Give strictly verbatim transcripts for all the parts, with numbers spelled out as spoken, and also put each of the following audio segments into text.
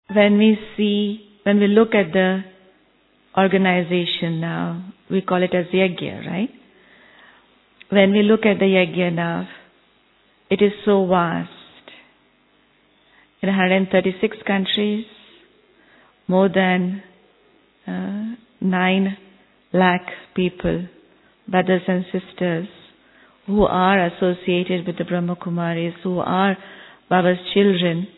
when we see, when we look at the organization now, we call it as Yajna, right? When we look at the Yajna now, it is so vast. In one hundred thirty-six countries, more than uh, nine lakh people, brothers and sisters, who are associated with the Brahma Kumaris, who are Baba's children,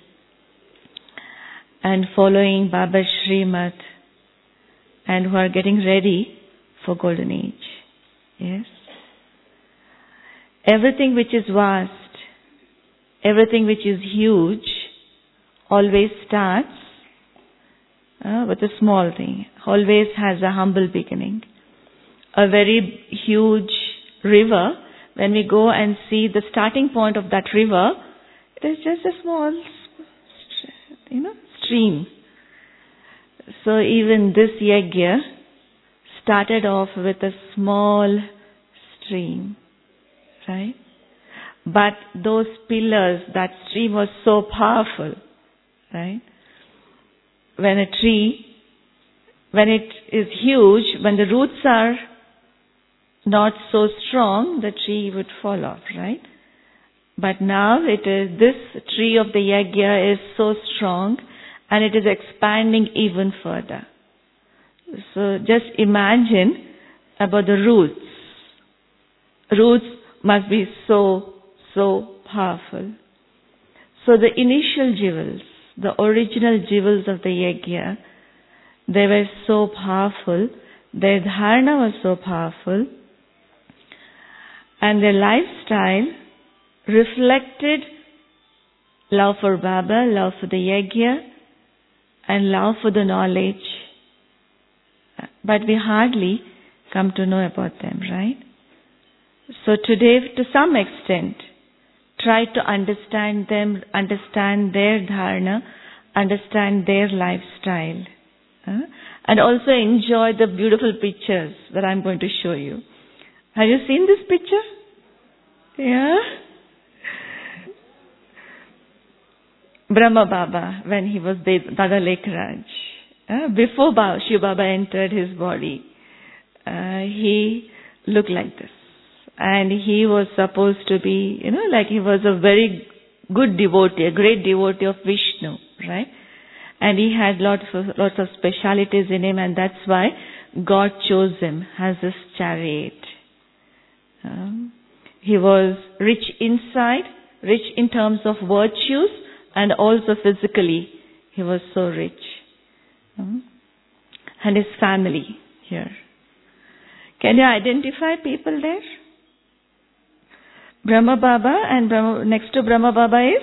and following Baba's Srimad, and who are getting ready for Golden Age. Yes? Everything which is vast, everything which is huge, always starts uh, with a small thing, always has a humble beginning. A very huge river, when we go and see the starting point of that river, it is just a small, you know, stream. So even this yajna started off with a small stream, right? But those pillars, that stream was so powerful, right? When a tree, when it is huge, when the roots are not so strong, the tree would fall off, right? But now it is, this tree of the yajna is so strong and it is expanding even further. So just imagine about the roots. Roots must be so, so powerful. So the initial jewels, the original jewels of the yajna, they were so powerful, their dharana was so powerful, and their lifestyle reflected love for Baba, love for the yajna, and love for the knowledge. But we hardly come to know about them, right? So today, to some extent, try to understand them, understand their dharana, understand their lifestyle. Huh? And also enjoy the beautiful pictures that I'm going to show you. Have you seen this picture? Yeah? Brahma Baba, when he was Dada Lekharaj, uh, before Baba, Shiv Baba entered his body, uh, he looked like this. And he was supposed to be, you know, like he was a very good devotee, a great devotee of Vishnu, right? And he had lots of, lots of specialities in him, and that's why God chose him as his chariot. Um, he was rich inside, rich in terms of virtues, and also physically, he was so rich. Um, and his family here. Can you identify people there? Brahma Baba, and Brahma, next to Brahma Baba is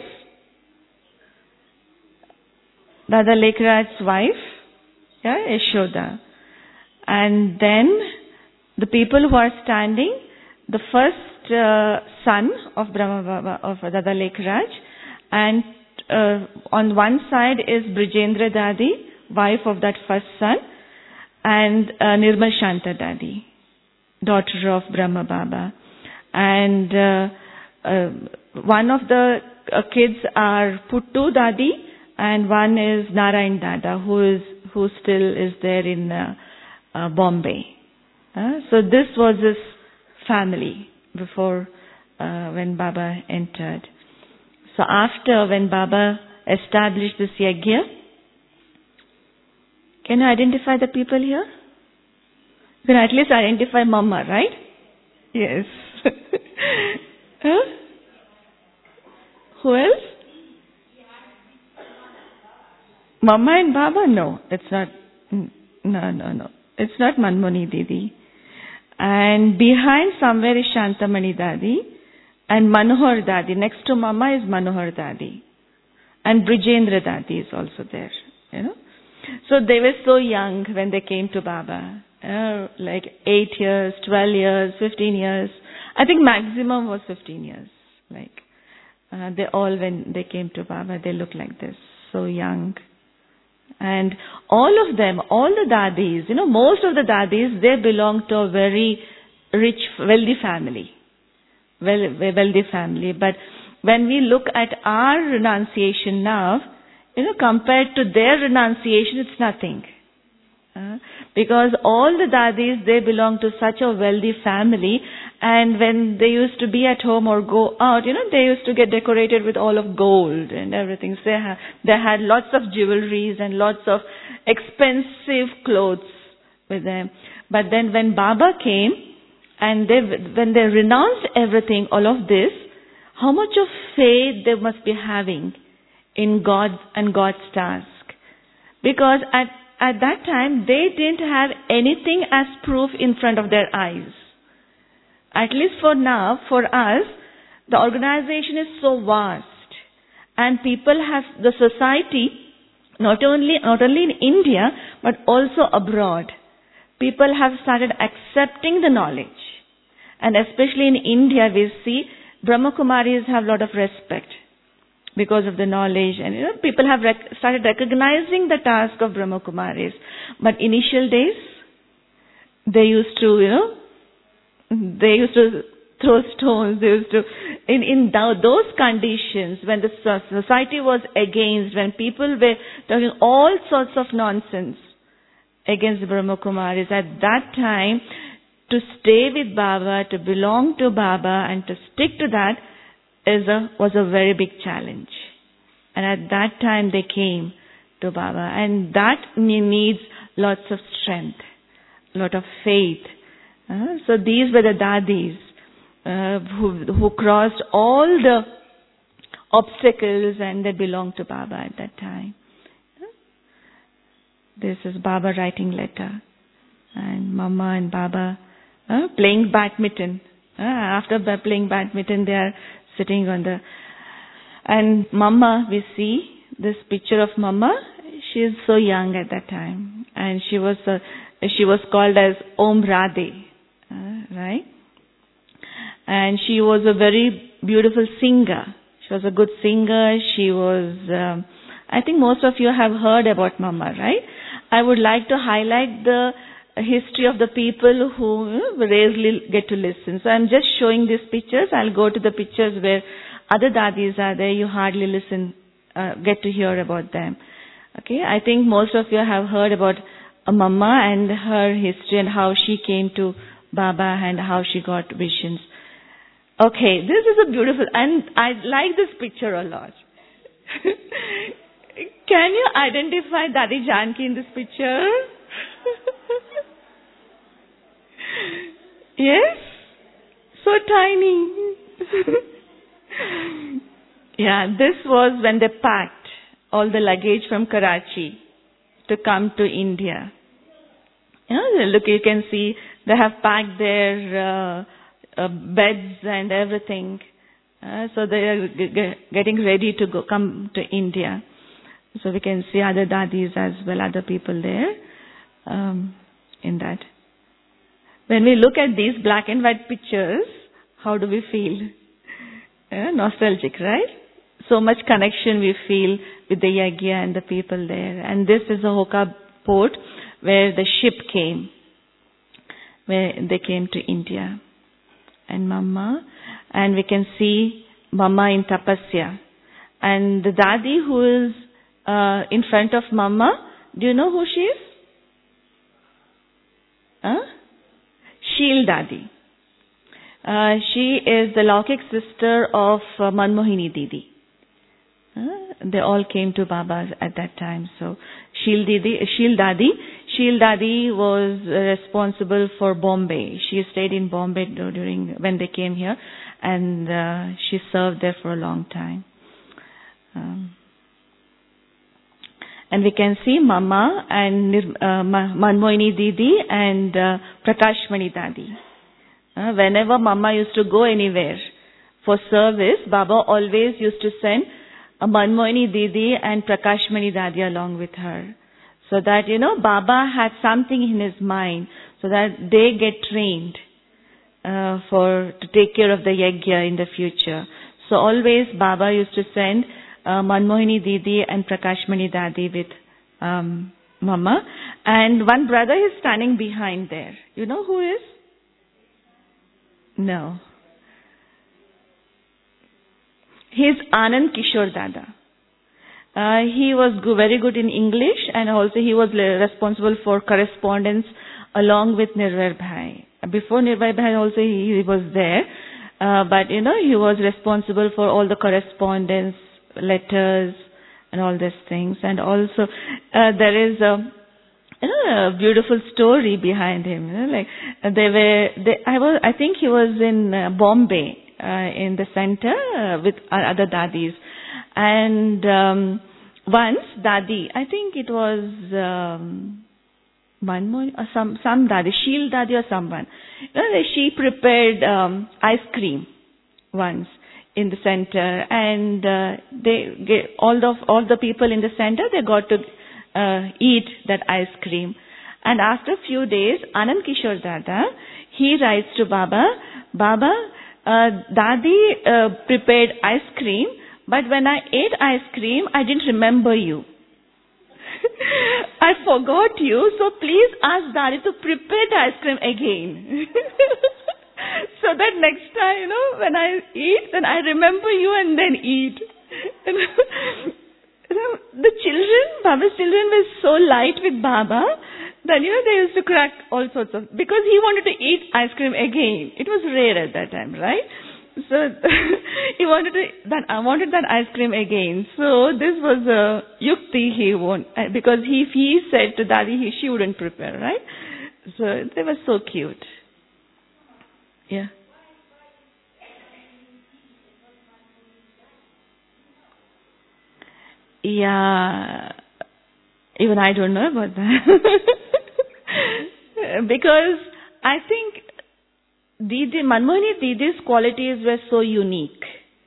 Dada Lekharaj's wife, yeah, Yashoda. And then the people who are standing, the first uh, son of Brahma Baba, of Dada Lekharaj, and uh, on one side is Brijendra Dadi, wife of that first son, and uh, Nirmal Shanta Dadi, daughter of Brahma Baba. And uh, uh, one of the uh, kids are Puttu Dadi, and one is Narayan Dada, who is who still is there in uh, uh, Bombay. Uh, so this was his family before uh, when Baba entered. So after when Baba established this yajna, can you identify the people here? You can at least identify Mama, right? Yes. Huh? Who else? Mama and Baba? No, it's not. No, no, no. It's not Manmoni Didi. And behind somewhere is Shantamani Dadi and Manohar Dadi. Next to Mama is Manohar Dadi. And Brijendra Dadi is also there. You know? So they were so young when they came to Baba. Uh, like eight years, twelve years, fifteen years. I think maximum was fifteen years. Like uh, they all, when they came to Baba, they looked like this, so young. And all of them, all the dadis, you know, most of the dadis, they belong to a very rich, wealthy family. Well, wealthy family. But when we look at our renunciation now, you know, compared to their renunciation, it's nothing. Uh, because all the dadis, they belong to such a wealthy family, and when they used to be at home or go out, you know, they used to get decorated with all of gold and everything. So they, ha- they had lots of jewelries and lots of expensive clothes with them. But then when Baba came, and they, when they renounced everything, all of this, how much of faith they must be having in God and God's task. Because at, at that time, they didn't have anything as proof in front of their eyes. At least for now, for us, the organization is so vast. And people have, the society, not only, not only in India, but also abroad, people have started accepting the knowledge. And especially in India, we see Brahma Kumaris have a lot of respect because of the knowledge, and you know, people have rec- started recognizing the task of Brahma Kumaris. But initial days, they used to, you know, they used to throw stones. They used to, in in th- those conditions, when the society was against, when people were talking all sorts of nonsense against the Brahma Kumaris, at that time, to stay with Baba, to belong to Baba, and to stick to that is a, was a very big challenge. And at that time they came to Baba. And that needs lots of strength, a lot of faith. Uh, so these were the dadis uh, who, who crossed all the obstacles, and they belonged to Baba at that time. This is Baba writing letter. And Mama and Baba uh, playing badminton. Uh, after playing badminton, they are sitting on the... And Mama, we see this picture of Mama. She is so young at that time. And she was uh, she was called as Om Radhe. Uh, right? And she was a very beautiful singer. She was a good singer. She was... Um, I think most of you have heard about Mama, right? I would like to highlight the history of the people who rarely get to listen. So I'm just showing these pictures. I'll go to the pictures where other dadis are there. You hardly listen, uh, get to hear about them. Okay, I think most of you have heard about a Mama and her history and how she came to Baba and how she got visions. Okay, this is a beautiful, and I like this picture a lot. Can you identify Dadi Janki in this picture? Yes? So tiny. Yeah, this was when they packed all the luggage from Karachi to come to India. You know, look, you can see they have packed their uh, uh, beds and everything. Uh, so they are g- g- getting ready to go come to India. So we can see other dadis as well, other people there um, in that. When we look at these black and white pictures, how do we feel? Uh, nostalgic, right? So much connection we feel with the Yagya and the people there. And this is the Hoka port where the ship came, where they came to India. And Mama, and we can see Mama in Tapasya. And the Dadi who is uh, in front of Mama, do you know who she is? Huh? Sheel Dadi. Uh, she is the Laukik sister of uh, Manmohini Didi. Uh, they all came to Baba at that time. So Sheel Didi, Sheel Dadi, Sheel Dadi was uh, responsible for Bombay. She stayed in Bombay during when they came here, and uh, she served there for a long time. Um, and we can see Mama and uh, Manmohini Didi and uh, Prakashmani Dadi. Uh, whenever Mama used to go anywhere for service, Baba always used to send a Manmohini Didi and Prakashmani Dadi along with her. So that, you know, Baba had something in his mind so that they get trained uh, for to take care of the Yagya in the future. So always Baba used to send uh, Manmohini Didi and Prakashmani Dadi with um, Mama. And one brother is standing behind there. You know who is? No. He's Anand Kishore Dada. Uh, he was go- very good in English, and also he was le- responsible for correspondence along with Nirvair Bhai. Before Nirvair Bhai also he, he was there, uh, but you know he was responsible for all the correspondence, letters, and all these things. And also uh, there is a, you know, a beautiful story behind him. You know, like uh, they were, they, I was, I think he was in uh, Bombay uh, in the center uh, with uh, other dadis. And um, once Dadi, I think it was um, Manmohan or some some Dadi, Sheel Dadi or someone. You know, she prepared um, ice cream once in the center, and uh, they get, all the all the people in the center, they got to uh, eat that ice cream. And after a few days, Anand Kishore Dada, he writes to Baba, Baba, uh, Dadi uh, prepared ice cream. But when I ate ice cream, I didn't remember you. I forgot you, so please ask Dadi to prepare the ice cream again. So that next time, you know, when I eat, then I remember you and then eat. You know, the children, Baba's children were so light with Baba that, you know, they used to crack all sorts of, because he wanted to eat ice cream again. It was rare at that time, right? So he wanted to, that I wanted that ice cream again. So this was a yukti he won, because he, if he said to Dadi, he, she wouldn't prepare, right? So they were so cute. Yeah. Yeah. Even I don't know about that. Because I think Didi, Manmohini Didi's qualities were so unique.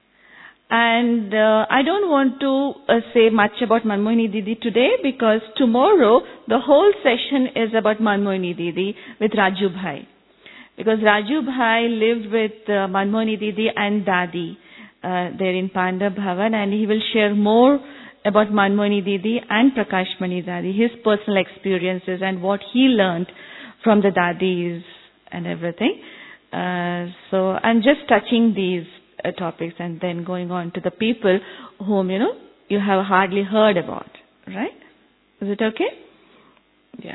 And uh, I don't want to uh, say much about Manmohini Didi today, because tomorrow the whole session is about Manmohini Didi with Raju Bhai. Because Raju Bhai lived with uh, Manmohini Didi and Dadi uh, there in Panda Bhavan, and he will share more about Manmohini Didi and Prakash Mani Dadi, his personal experiences and what he learned from the Dadis and everything. Uh, so I'm just touching these uh, topics and then going on to the people whom, you know, you have hardly heard about, right? Is it okay? Yeah.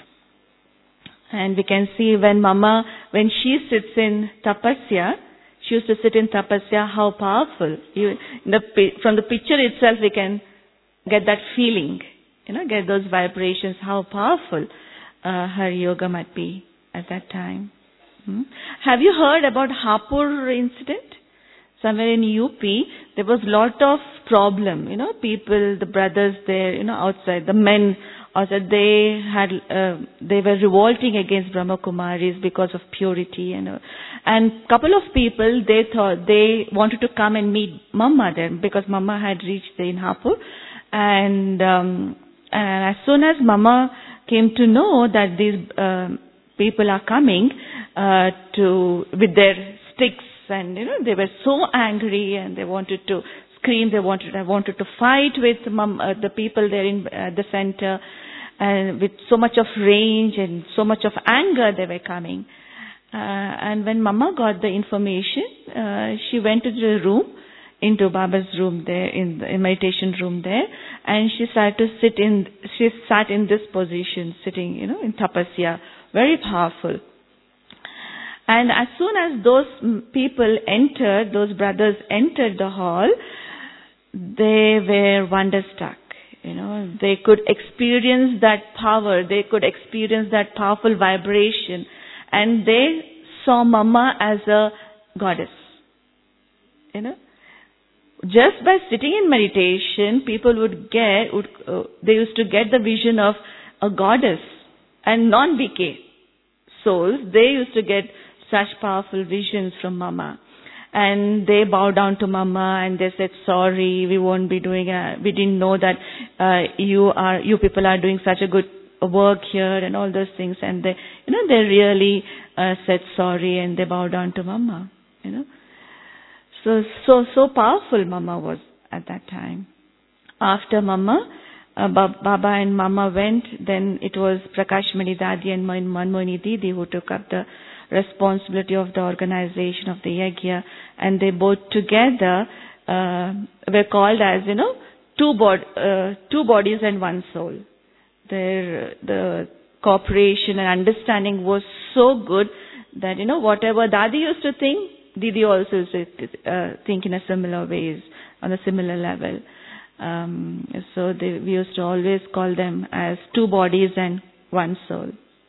And we can see when Mama, when she sits in tapasya, she used to sit in tapasya, how powerful. You, in the, from the picture itself, we can get that feeling, you know, get those vibrations, how powerful uh, her yoga might be at that time. Hmm? Have you heard about Hapur incident? Somewhere in U P, there was lot of problem, you know, people, the brothers there, you know, outside, the men outside, they had, uh, they were revolting against Brahma Kumaris because of purity, and uh, and couple of people, they thought, they wanted to come and meet Mama there, because Mama had reached there in Hapur, and, um, and as soon as Mama came to know that these uh, people are coming uh, to with their sticks, and you know they were so angry and they wanted to scream, they wanted they wanted to fight with mom, uh, the people there in uh, the center, and with so much of rage and so much of anger they were coming. Uh, and when Mama got the information, uh, she went to the room, into Baba's room there, in the in meditation room there, and she started to sit in, she sat in this position, sitting, you know, in tapasya, very powerful. And as soon as those people entered, those brothers entered the hall, they were wonderstruck. You know, they could experience that power, they could experience that powerful vibration, and they saw Mama as a goddess. You know, just by sitting in meditation, people would get, would, uh, they used to get the vision of a goddess, and non-B K souls, they used to get such powerful visions from Mama. And they bowed down to Mama and they said, sorry, we won't be doing, a, we didn't know that uh, you are, you people are doing such a good work here and all those things. And they, you know, they really uh, said sorry and they bowed down to Mama, you know. So, so, so powerful Mama was at that time. After Mama, uh, Baba and Mama went, then it was Prakash Mani Dadi and Manmohini Didi who took up the responsibility of the organization of the Yajna, and they both together uh, were called as, you know, two, bod- uh, two bodies and one soul. Their, the cooperation and understanding was so good that, you know, whatever Dadi used to think, Didi also used to uh, think in a similar ways, on a similar level. Um, so they, we used to always call them as two bodies and one soul.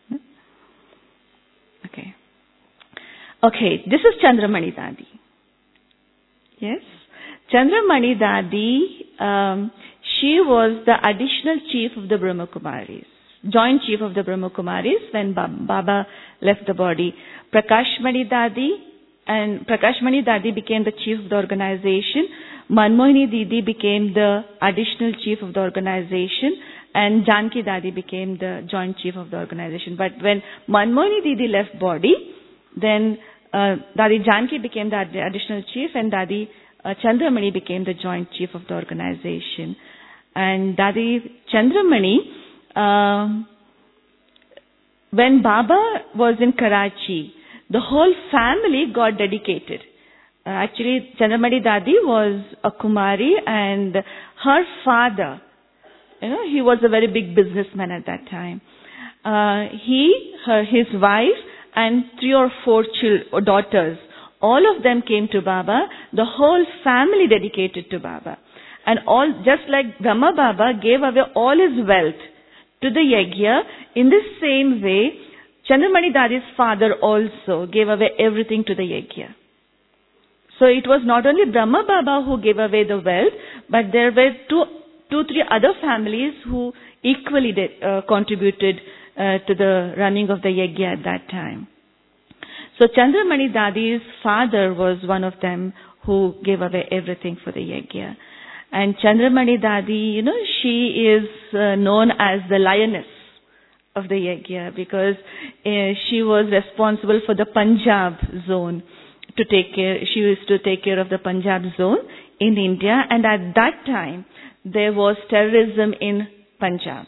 Okay. Okay, this is Chandramani Dadi. Yes? Chandramani Dadi, um, she was the additional chief of the Brahma Kumaris, joint chief of the Brahma Kumaris when Baba left the body. Prakashmani Dadi and Prakashmani Dadi became the chief of the organization. Manmohini Didi became the additional chief of the organization, and Janki Dadi became the joint chief of the organization. But when Manmohini Didi left body, then uh, Dadi Janki became the additional chief, and Dadi uh, Chandramani became the joint chief of the organization. And Dadi Chandramani, uh, when Baba was in Karachi, the whole family got dedicated. Uh, actually, Chandramani Dadi was a Kumari, and her father, you know, he was a very big businessman at that time. Uh, he, her, his wife, and three or four chil- daughters, all of them came to Baba. The whole family dedicated to Baba. And all, just like Brahma Baba gave away all his wealth to the Yajna, in the same way, Chandramani Dadi's father also gave away everything to the Yajna. So it was not only Brahma Baba who gave away the wealth, but there were two, two, three other families who equally did, uh, contributed uh, to the running of the Yajna at that time. So Chandramani Dadi's father was one of them who gave away everything for the Yajna. And Chandramani Dadi, you know, she is uh, known as the lioness of the Yajna because uh, she was responsible for the Punjab zone. To take care, she used to take care of the Punjab zone in India, and at that time there was terrorism in Punjab,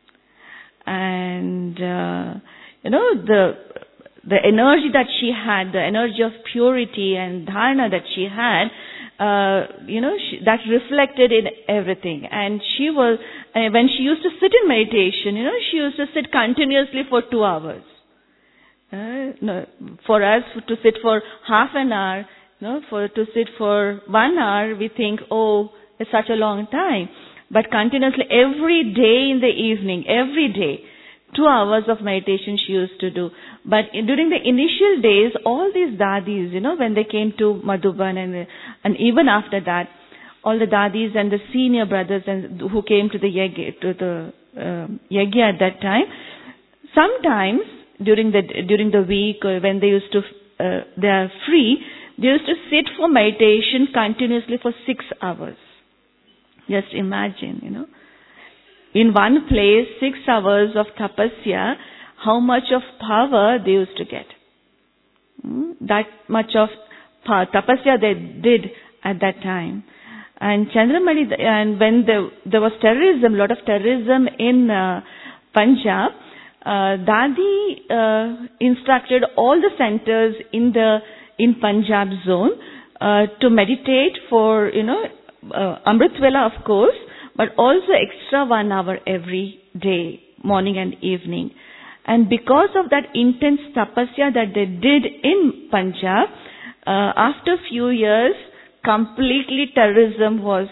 and uh, you know the the energy that she had, the energy of purity and dharana that she had, uh, you know she, that reflected in everything. And she was uh, when she used to sit in meditation, you know, she used to sit continuously for two hours. Uh, no, for us to sit for half an hour, no, for to sit for one hour, we think, oh, it's such a long time. But continuously, every day in the evening, every day, two hours of meditation she used to do. But in, during the initial days, all these dadis, you know, when they came to Madhuban and and even after that, all the dadis and the senior brothers and who came to the yajna, to the uh, yajna at that time, sometimes during the during the week or when they used to uh, they are free, they used to sit for meditation continuously for six hours. Just imagine, you know, in one place, six hours of tapasya, how much of power they used to get. Hmm? That much of power, tapasya they did at that time. And Chandramani, and when there, there was terrorism, a lot of terrorism in uh, Punjab, Uh, Dadi uh, instructed all the centers in the in Punjab zone uh, to meditate for, you know, uh, Amrit Vela, of course, but also extra one hour every day, morning and evening. And because of that intense tapasya that they did in Punjab, uh, after few years, completely terrorism was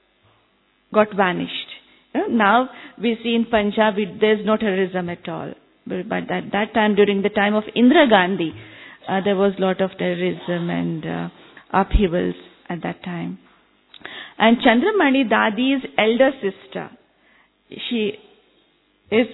got vanished. Now we see in Punjab it, there's no terrorism at all. But, but at that time, during the time of Indira Gandhi, uh, there was a lot of terrorism and uh, upheavals at that time. And Chandramani Dadi's elder sister, she is...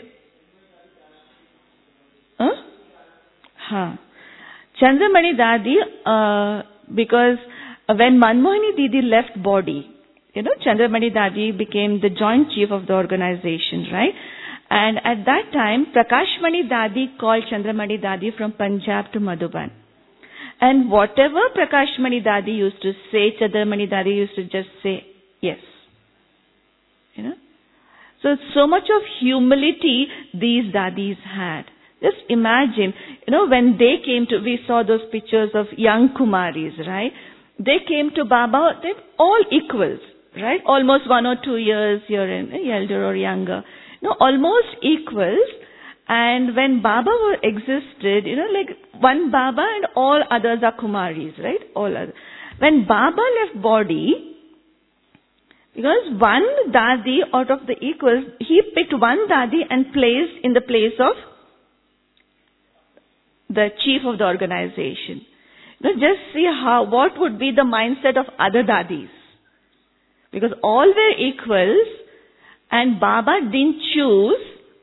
Huh? Huh. Chandramani Dadi, uh, because when Manmohini Didi left body, you know, Chandramani Dadi became the joint chief of the organization, right? And at that time, Prakashmani Dadi called Chandramani Dadi from Punjab to Madhuban. And whatever Prakashmani Dadi used to say, Chandramani Dadi used to just say, yes. You know? So, so much of humility these Dadis had. Just imagine, you know, when they came to, we saw those pictures of young Kumaris, right? They came to Baba, they're all equals. right? Almost one or two years you're in, elder or younger. No, almost equals. And when Baba were existed, you know, like one Baba and all others are Kumaris, right? All others. When Baba left body, because one Dadi out of the equals, he picked one Dadi and placed in the place of the chief of the organization. Now just see how, what would be the mindset of other Dadis. Because all were equals and Baba didn't choose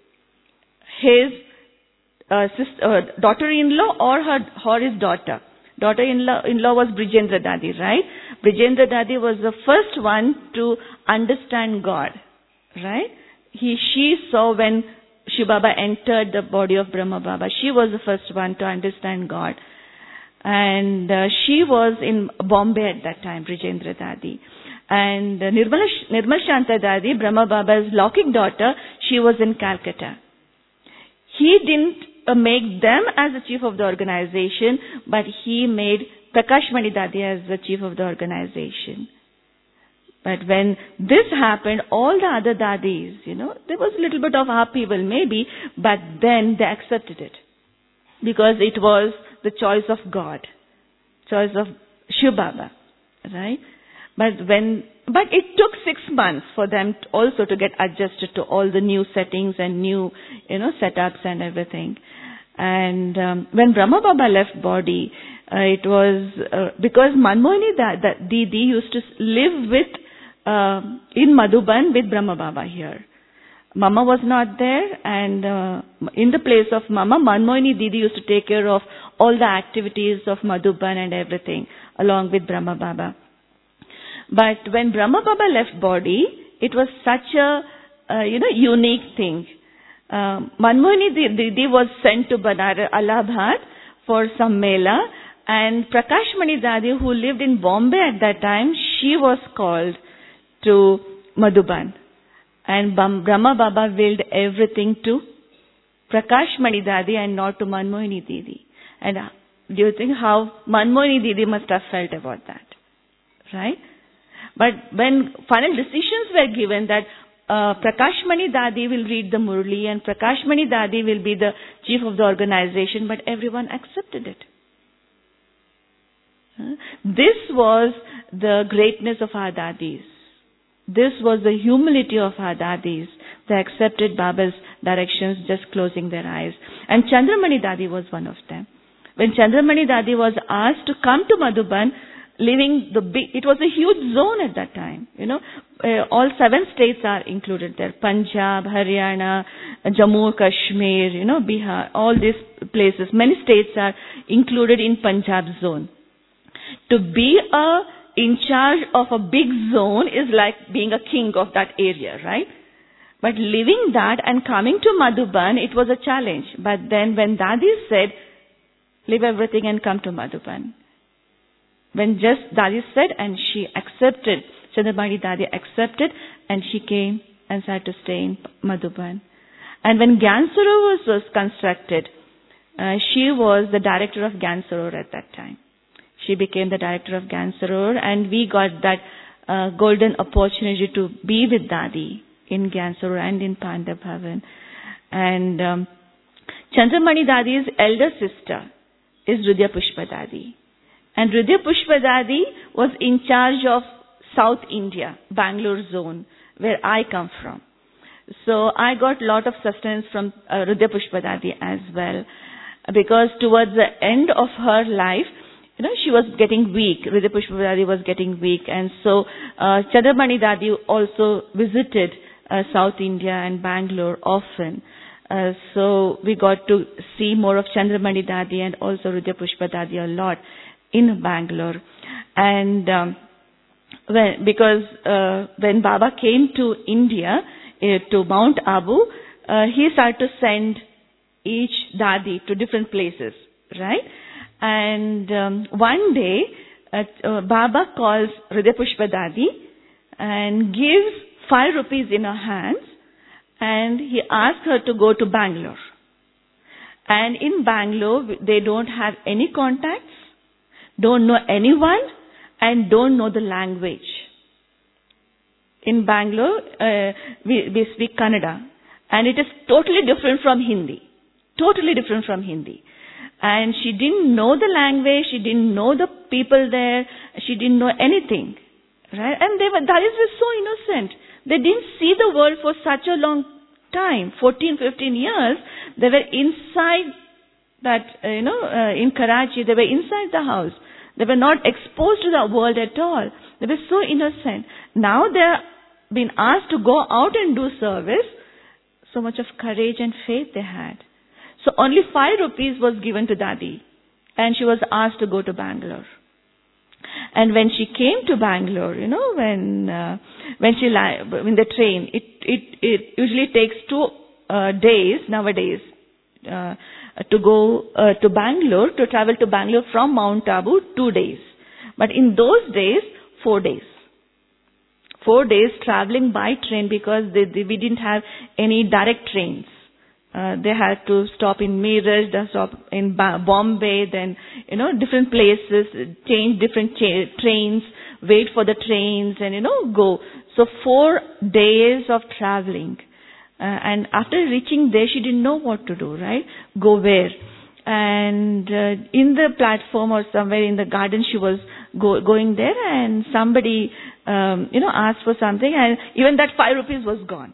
his uh, sister, uh, daughter-in-law or her or his daughter. Daughter-in-law in-law was Brijendra Dadi, right? Brijendra Dadi was the first one to understand God, right? He, she saw when Shiv Baba entered the body of Brahma Baba. She was the first one to understand God. And uh, she was in Bombay at that time, Brijendra Dadi. And uh, Nirmal, Nirmal Shanta Dadi, Brahma Baba's Laukik daughter, she was in Calcutta. He didn't uh, make them as the chief of the organization, but he made Prakash Mani Dadi as the chief of the organization. But when this happened, all the other Dadis, you know, there was a little bit of upheaval maybe, but then they accepted it. Because it was the choice of God, choice of Shiv Baba, right? But when, but it took six months for them to also to get adjusted to all the new settings and new, you know, setups and everything. And um, when Brahma Baba left body, uh, it was uh, because Manmohini da- da- Didi used to live with uh, in Madhuban with Brahma Baba here. Mama was not there, and uh, in the place of Mama, Manmohini Didi used to take care of all the activities of Madhuban and everything, along with Brahma Baba. But when Brahma Baba left body, it was such a, uh, you know, unique thing. Uh, Manmohini Didi was sent to Banaras, Allahabad for some mela, and Prakash Mani Dadi, who lived in Bombay at that time, she was called to Madhuban. And Brahma Baba willed everything to Prakash Mani Dadi and not to Manmohini Didi. And do you think how Manmohini Didi must have felt about that? Right? But when final decisions were given that uh, Prakash Mani Dadi will read the Murli and Prakash Mani Dadi will be the chief of the organization, but everyone accepted it. Uh, this was the greatness of our Dadis. This was the humility of our Dadis. They accepted Baba's directions, just closing their eyes. And Chandramani Dadi was one of them. When Chandramani Dadi was asked to come to Madhuban, living the big, it was a huge zone at that time. You know, uh, all seven states are included there. Punjab, Haryana, Jammu, Kashmir, you know, Bihar, all these places. Many states are included in Punjab zone. To be a in charge of a big zone is like being a king of that area, right? But living that and coming to Madhuban, it was a challenge. But then when Dadi said, leave everything and come to Madhuban. When just Dadi said and she accepted, Chandramani Dadi accepted and she came and started to stay in Madhuban. And when Gyan Sarovar was constructed, uh, she was the director of Gyan Sarovar at that time. She became the director of Gyan Sarovar, and we got that uh, golden opportunity to be with Dadi in Gyan Sarovar and in Panda Bhavan. And um, Chandramani Dadi's elder sister is Hridaya Pushpa Dadi. And Hridaya Pushpa Dadi was in charge of South India, Bangalore zone, where I come from. So I got a lot of sustenance from uh, Hridaya Pushpa Dadi as well, because towards the end of her life, you know, she was getting weak. Hridaya Pushpa Dadi was getting weak. And so uh, Chandramani Dadi also visited uh, South India and Bangalore often. Uh, so we got to see more of Chandramani Dadi and also Hridaya Pushpa Dadi a lot in Bangalore. And um, when, because uh, when Baba came to India, uh, to Mount Abu, uh, he started to send each Dadi to different places, right? And um, one day, uh, uh, Baba calls Hridaya Pushpa Dadi and gives five rupees in her hands, and he asks her to go to Bangalore. And in Bangalore, they don't have any contacts, don't know anyone, and don't know the language. in Bangalore, uh, we, we speak Kannada. And it is totally different from Hindi. Totally different from Hindi. And she didn't know the language, she didn't know the people there, she didn't know anything. Right? And they were, Dalis were so innocent. They didn't see the world for such a long time, fourteen, fifteen years. They were inside that, uh, you know, uh, in Karachi, they were inside the house. They were not exposed to the world at all. They were so innocent. Now they are being asked to go out and do service. So much of courage and faith they had. So only five rupees was given to Dadi. And she was asked to go to Bangalore. And when she came to Bangalore, you know, when uh, when she li- in the train, it it it usually takes two uh, days nowadays uh, to go uh, to Bangalore, to travel to Bangalore from Mount Abu, two days. But in those days, four days. Four days traveling by train because they, they, we didn't have any direct trains. Uh, they had to stop in Meerut, they stop in ba- Bombay, then, you know, different places, change different cha- trains, wait for the trains and, you know, go. So four days of traveling. Uh, and after reaching there, she didn't know what to do, right? Go where? And uh, in the platform or somewhere in the garden, she was go- going there and somebody, um, you know, asked for something and even that five rupees was gone.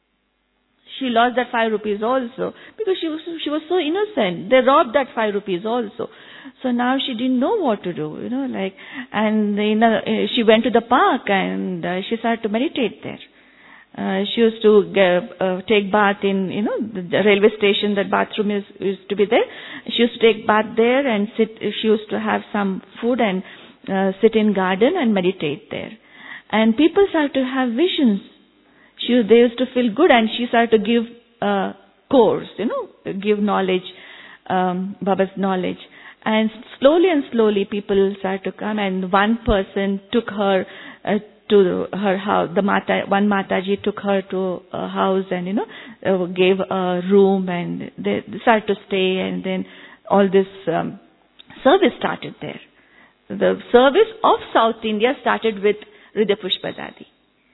She lost that five rupees also because she was she was so innocent. They robbed that five rupees also. So now she didn't know what to do, you know, like, and you know, she went to the park and uh, she started to meditate there. Uh, she used to get, uh, take bath in, you know, the, the railway station. That bathroom is used to be there. She used to take bath there and sit. She used to have some food and uh, sit in garden and meditate there. And people started to have visions. She, they used to feel good and she started to give uh, course, you know, give knowledge, um, Baba's knowledge. And slowly and slowly people started to come and one person took her uh, to her house. The Mata, one Mataji took her to a house and, you know, uh, gave a room and they started to stay and then all this um, service started there. The service of South India started with Hridaya Pushpa Dadi.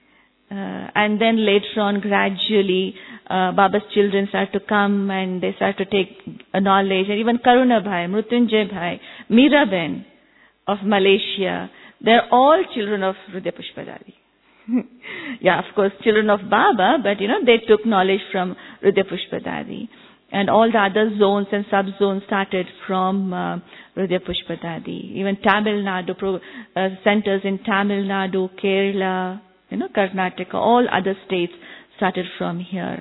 Uh, and then later on, gradually, uh, Baba's children started to come and they started to take uh, knowledge. And even Karuna Bhai, Mrutyunjay Bhai, Miraben of Malaysia, they're all children of Hridaya Pushpa Dadi. Yeah, of course, children of Baba, but you know, they took knowledge from Hridaya Pushpa Dadi. And all the other zones and sub-zones started from uh, Hridaya Pushpa Dadi. Even Tamil Nadu, pro, uh, centers in Tamil Nadu, Kerala, you know, Karnataka, all other states started from here.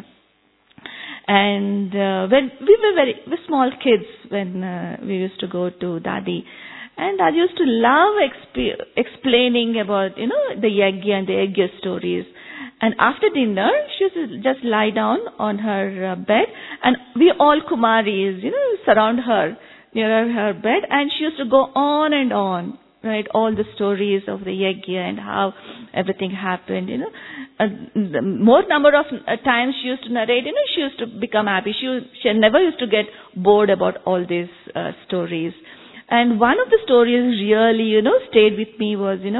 And uh, when we were very we were small kids when uh, we used to go to Dadi, and Dadi used to love exp- explaining about, you know, the yagya and the yagya stories. And after dinner, she used to just lie down on her uh, bed, and we all Kumaris, you know, surround her near her bed, and she used to go on and on. Right, all the stories of the yagya and how everything happened, you know. Uh, the more number of uh, times she used to narrate, you know, she used to become happy. She, she never used to get bored about all these uh, stories. And one of the stories really, you know, stayed with me was, you know,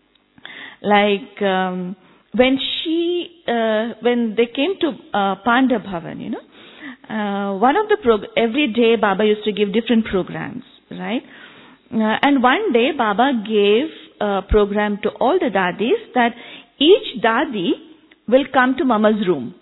like um, when she, uh, when they came to uh, Panda Bhavan, you know, uh, one of the, prog- every day Baba used to give different programs, right? Uh, and one day Baba gave a program to all the dadis that each dadi will come to Mama's room.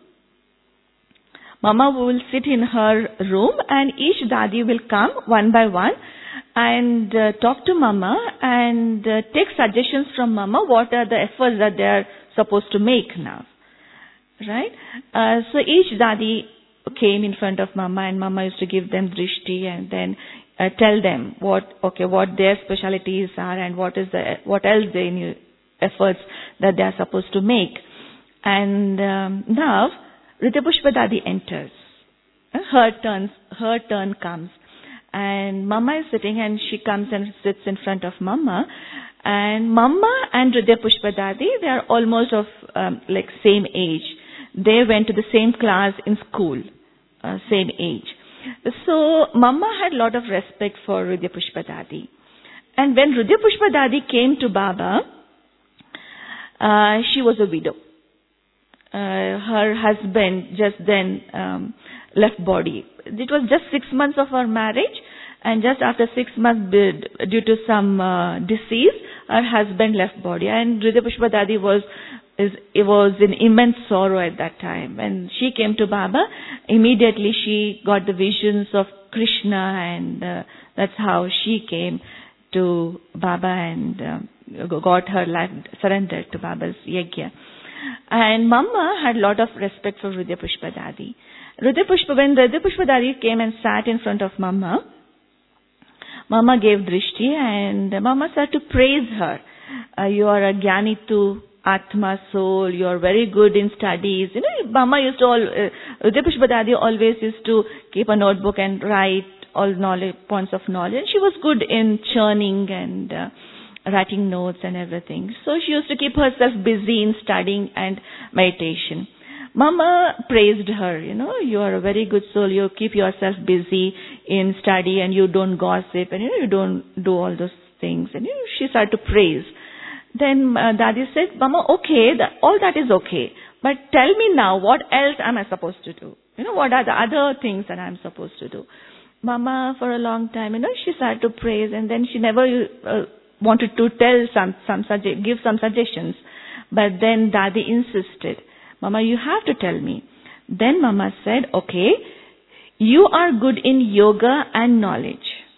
Mama will sit in her room and each dadi will come one by one and uh, talk to Mama and uh, take suggestions from Mama what are the efforts that they are supposed to make now. Right? Uh, so each dadi came in front of Mama and Mama used to give them drishti and then Uh, tell them what okay what their specialities are and what is the what else they need efforts that they are supposed to make. And um, now Hridaya Pushpa Dadi enters. Uh, her turn her turn comes, and Mama is sitting, and she comes and sits in front of Mama. And Mama and Hridaya Pushpa Dadi, they are almost of um, like same age. They went to the same class in school, uh, same age. So Mama had a lot of respect for Hridaya Pushpa Dadi. And when Hridaya Pushpa Dadi came to Baba, uh, she was a widow. Uh, her husband just then um, left body. It was just six months of her marriage, and just after six months, due to some uh, disease, her husband left body. And Hriday Pushpa Dadi was is it was in immense sorrow at that time. When she came to Baba, immediately she got the visions of Krishna, and uh, that's how she came to Baba and uh, got her life surrendered to Baba's yajna. And Mama had a lot of respect for Hriday Pushpa Dadi. Hriday Pushpa, when Hriday Pushpa Dadi came and sat in front of Mama, Mama gave drishti, and Mama started to praise her. Uh, you are a jnani to Atma, soul, you are very good in studies. You know, Mama used to, all, uh, Hriday Pushpa Dadi always used to keep a notebook and write all knowledge, points of knowledge. And she was good in churning and uh, writing notes and everything. So she used to keep herself busy in studying and meditation. Mama praised her, you know, you are a very good soul, you keep yourself busy in study and you don't gossip and you know, you don't do all those things. And you know, she started to praise. Then uh, Dadi said, Mama, okay, that, all that is okay, but tell me now, what else am I supposed to do? You know, what are the other things that I'm supposed to do? Mama, for a long time, you know, she started to praise, and then she never uh, wanted to tell some, some sugge- give some suggestions. But then Dadi insisted, Mama, you have to tell me. Then Mama said, okay, you are good in yoga and knowledge,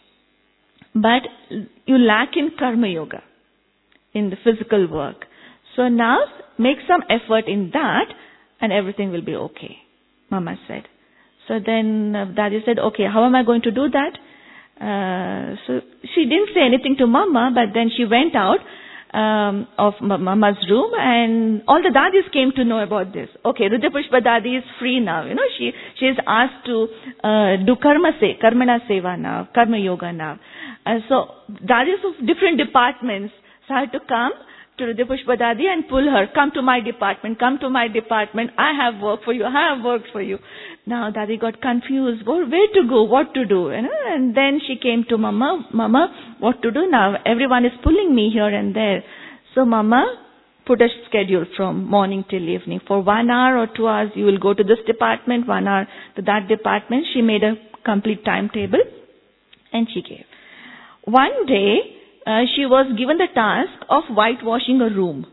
but you lack in karma yoga, in the physical work. So now make some effort in that and everything will be okay, Mama said. So then uh, Dadi said, okay, how am I going to do that? Uh, so she didn't say anything to Mama, but then she went out um, of Mama's room, and all the Dadis came to know about this. Okay, Hriday Pushpa Dadi is free now. You know, she she is asked to uh, do karma se, karmana seva now, karma yoga now. Uh, so Dadis of different departments started to come to Hriday Pushpa Dadi and pull her, come to my department, come to my department, I have work for you, I have work for you. Now Dadi got confused, well, where to go, what to do, you know? And then she came to Mama, Mama, what to do now? Everyone is pulling me here and there. So Mama put a schedule from morning till evening. For one hour or two hours you will go to this department, one hour to that department. She made a complete timetable and she gave. One day, uh, she was given the task of whitewashing a room.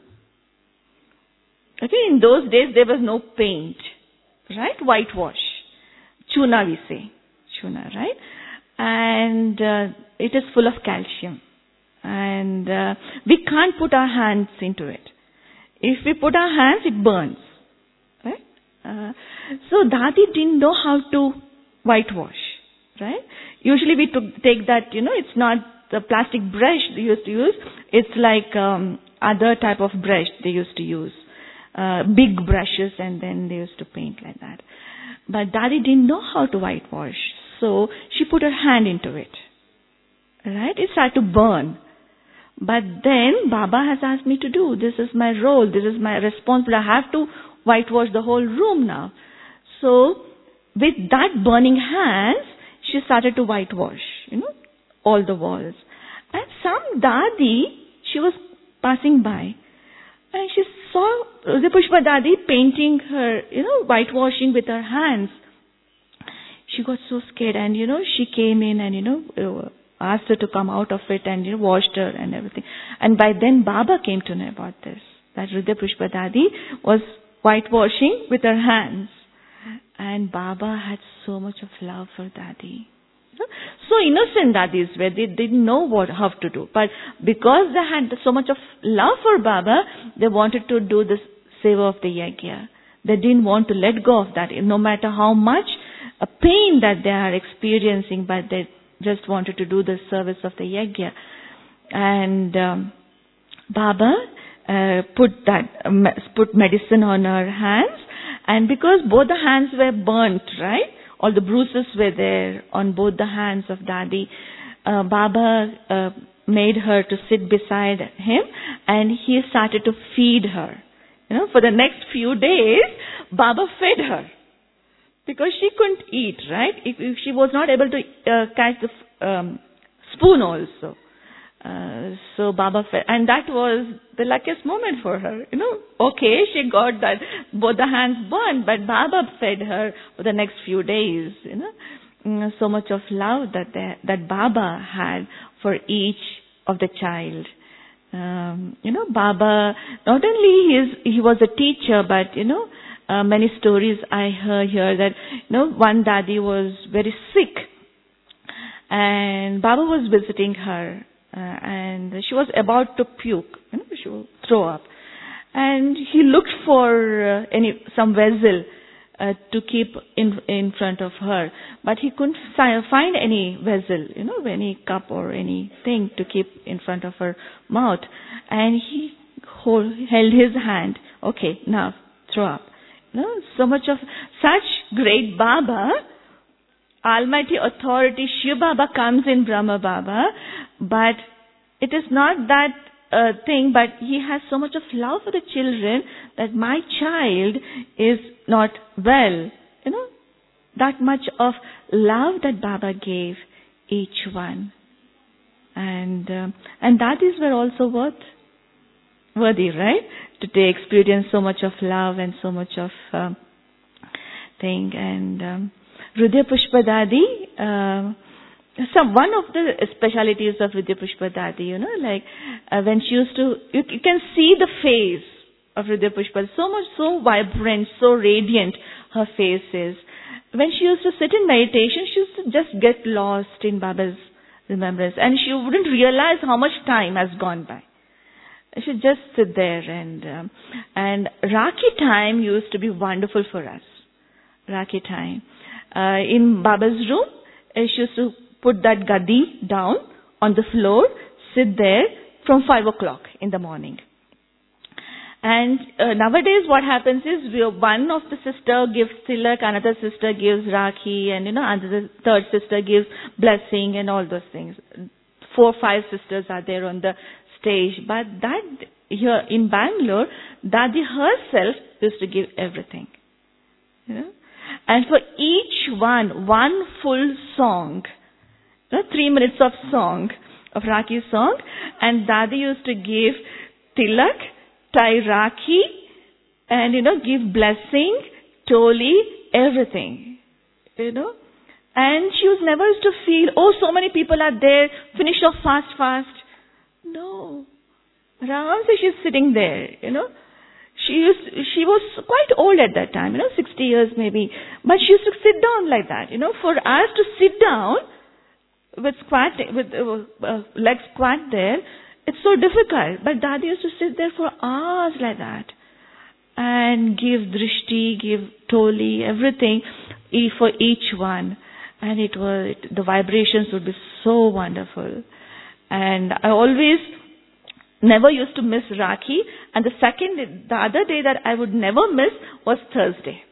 Okay, in those days there was no paint. Right? Whitewash. Chuna we say. Chuna, right? And uh, it is full of calcium. And uh, we can't put our hands into it. If we put our hands, it burns. Right? Uh, so Dadi didn't know how to whitewash. Right? Usually we took, take that, you know, it's not the plastic brush they used to use. It's like um, other type of brush they used to use. Uh, big brushes, and then they used to paint like that. But Dadi didn't know how to whitewash, so she put her hand into it. Right? It started to burn. But then Baba has asked me to do. This is my role. This is my responsibility. I have to whitewash the whole room now. So with that burning hands, she started to whitewash, you know, all the walls. And some Dadi, she was passing by, and she saw Hriday Pushpa Dadi painting her, you know, whitewashing with her hands. She got so scared, and, you know, she came in and, you know, asked her to come out of it and, you know, washed her and everything. And by then Baba came to know about this, that Hriday Pushpa Dadi was whitewashing with her hands. And Baba had so much of love for Dadi. So innocent Dadis were, they didn't know what how to do. But because they had so much of love for Baba, they wanted to do this seva of the yajna. They didn't want to let go of that, no matter how much a pain that they are experiencing, but they just wanted to do the service of the yajna. And um, Baba uh, put that um, put medicine on her hands, and because both the hands were burnt, right? All the bruises were there on both the hands of Dadi. Uh, Baba uh, made her to sit beside him, and he started to feed her. You know, for the next few days, Baba fed her because she couldn't eat. Right? If, if she was not able to uh, catch the um, spoon also. Uh, so Baba fed, and that was the luckiest moment for her. You know, okay, she got that both the hands burned, but Baba fed her for the next few days. You know, mm, so much of love that they, that Baba had for each of the child. Um, you know, Baba not only he is he was a teacher, but you know, uh, many stories I heard here that you know one Dadi was very sick, and Baba was visiting her. Uh, and she was about to puke, you know, she would throw up. And he looked for uh, any some vessel uh, to keep in in front of her, but he couldn't si- find any vessel, you know, any cup or anything to keep in front of her mouth. And he hold, held his hand. Okay, now throw up. You know, so much of such great Baba. Almighty authority, Shiva Baba comes in Brahma Baba, but it is not that uh, thing, but he has so much of love for the children that my child is not well. You know, that much of love that Baba gave each one. And um, and that is where also worth, worthy, right? To take, experience so much of love and so much of um, thing. And um, Hridaya Pushpa Dadi, uh, some one of the specialities of Hridaya Pushpa Dadi, you know, like uh, when she used to, you, you can see the face of Hridaya Pushpa, so much, so vibrant, so radiant her face is. When she used to sit in meditation, she used to just get lost in Baba's remembrance, and she wouldn't realize how much time has gone by. She would just sit there, and um, and Rakhi time used to be wonderful for us. Rakhi time. Uh, in Baba's room, uh, she used to put that gadi down on the floor, sit there from five o'clock in the morning. And uh, nowadays what happens is we, one of the sister gives tilak, another sister gives Rakhi, and you know, another third sister gives blessing and all those things. Four, five sisters are there on the stage. But that here in Bangalore, Dadi herself used to give everything. You know? And for each one, one full song, you know, three minutes of song, of Rakhi song, and Dadi used to give tilak, tie Rakhi, and you know, give blessing, toli, everything, you know. And she was never used to feel, oh, so many people are there, finish off fast, fast. No. Ram says she's sitting there, you know. She used, she was quite old at that time, you know, sixty years maybe. But she used to sit down like that, you know. For us to sit down with squat, with uh, uh, legs squat there, it's so difficult. But Dadi used to sit there for hours like that and give drishti, give toli, everything for each one. And it was, it, the vibrations would be so wonderful. And I always never used to miss Rakhi. And the second, the other day that I would never miss was Thursday.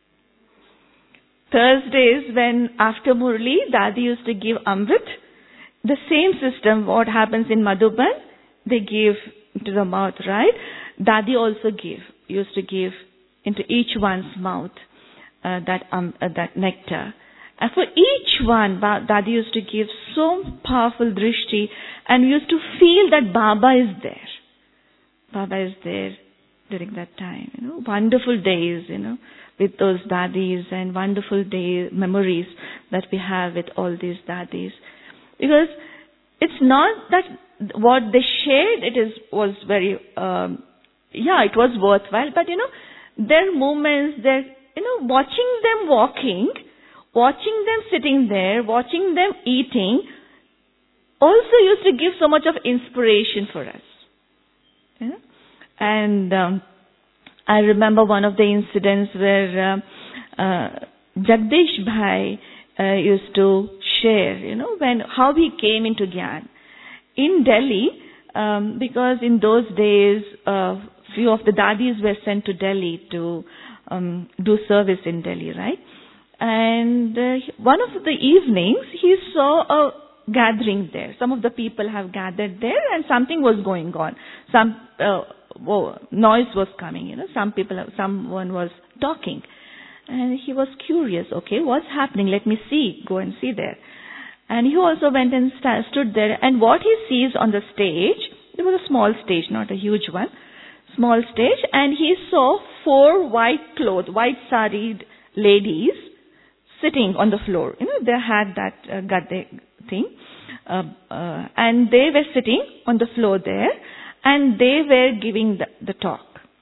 Thursdays when after Murli, Dadi used to give Amrit. The same system, what happens in Madhuban, they give into the mouth, right? Dadi also give, used to give into each one's mouth uh, that um, uh, that nectar. And for each one, Dadi used to give so powerful drishti, and we used to feel that Baba is there. Baba is there during that time. You know, wonderful days, you know, with those Dadis, and wonderful day memories that we have with all these Dadis. Because it's not that what they shared, it is was very, um, yeah, it was worthwhile. But you know, their movements, their, you know, watching them walking, watching them sitting there, watching them eating, also used to give so much of inspiration for us. You know? And um, I remember one of the incidents where uh, uh, Jagdish Bhai uh, used to share, you know, when how he came into Gyan. In Delhi, um, because in those days, uh, few of the Dadis were sent to Delhi to um, do service in Delhi, right? And uh, one of the evenings, he saw a gathering there. Some of the people have gathered there, and something was going on. Some uh, oh, noise was coming. You know, some people, someone was talking, and he was curious. Okay, what's happening? Let me see. Go and see there. And he also went and sta- stood there. And what he sees on the stage, it was a small stage, not a huge one, small stage. And he saw four white clothed, white saried ladies sitting on the floor. You know, they had that uh, gadde thing. Uh, uh, and they were sitting on the floor there. And they were giving the, the talk.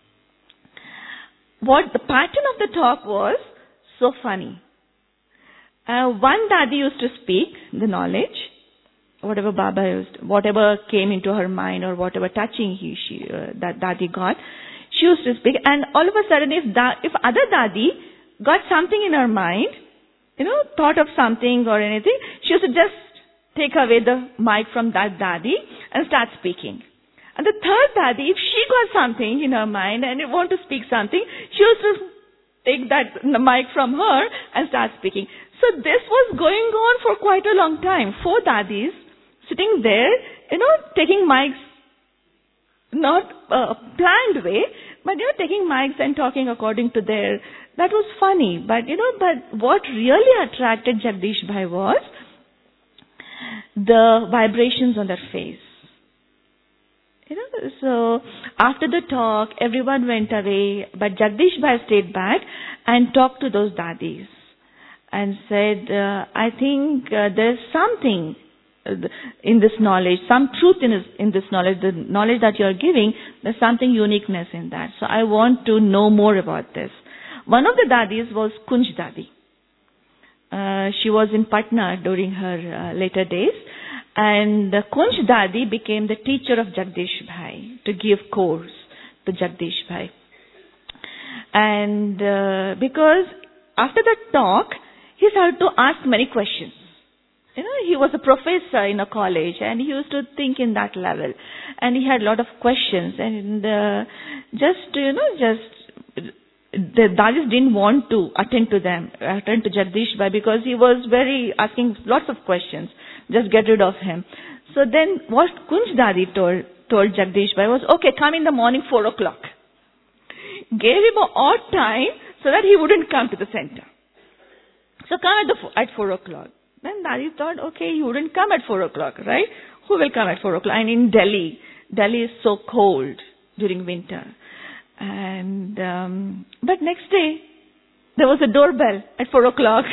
What the pattern of the talk was so funny. Uh, one Dadi used to speak the knowledge, whatever Baba used, whatever came into her mind or whatever touching he she uh, that Dadi got, she used to speak. And all of a sudden, if da, if other Dadi got something in her mind, you know, thought of something or anything, she used to just take away the mic from that Dadi and start speaking. And the third Dadi, if she got something in her mind and want to speak something, she used to take that mic from her and start speaking. So this was going on for quite a long time. Four Dadis sitting there, you know, taking mics, not uh, planned way, but you know, taking mics and talking according to their. That was funny, but you know, but what really attracted Jagdish Bhai was the vibrations on their face. You know, so after the talk, everyone went away, but Jagdish Bhai stayed back and talked to those Dadis and said, uh, I think uh, there's something in this knowledge, some truth in this, in this knowledge, the knowledge that you're giving, there's something uniqueness in that. So I want to know more about this. One of the Dadis was Kunj Dadi. Uh, she was in Patna during her uh, later days. And uh, Kunj Dadi became the teacher of Jagdish Bhai to give course to Jagdish Bhai. And uh, because after that talk, he started to ask many questions. You know, he was a professor in a college and he used to think in that level. And he had a lot of questions and uh, just, you know, just, the Dadis didn't want to attend to them, attend to Jagdish Bhai because he was very, asking lots of questions. Just get rid of him. So then what Kunj Dadi told, told Jagdish Bhai was, okay, come in the morning four o'clock. Gave him an odd time so that he wouldn't come to the center. So come at, the, at four o'clock. Then Dadi thought, okay, he wouldn't come at four o'clock, right? Who will come at four o'clock? And in Delhi, Delhi is so cold during winter. And, um, but next day, there was a doorbell at four o'clock.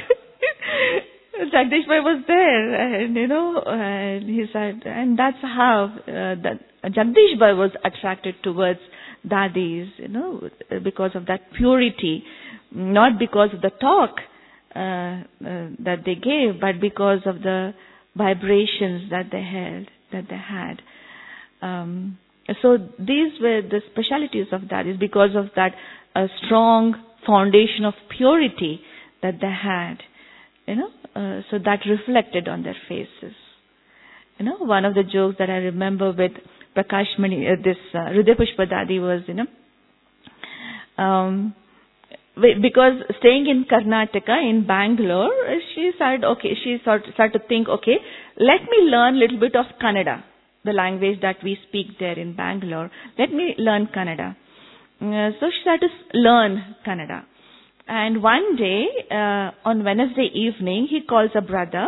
Jagdish Bhai was there, and you know, and he said, and that's how uh, that Jagdish Bhai was attracted towards Dadis, you know, because of that purity, not because of the talk uh, uh, that they gave, but because of the vibrations that they held, that they had. Um, so these were the specialities of Dadis because of that uh, strong foundation of purity that they had. You know, uh, so that reflected on their faces. You know, one of the jokes that I remember with Prakash Mani, uh, this uh, Hriday Pushpa Dadi was, you know, um, because staying in Karnataka, in Bangalore, she said, okay, she started, started to think, okay, let me learn a little bit of Kannada, the language that we speak there in Bangalore. Let me learn Kannada. Uh, so she started to learn Kannada. And one day, uh, on Wednesday evening, he calls a brother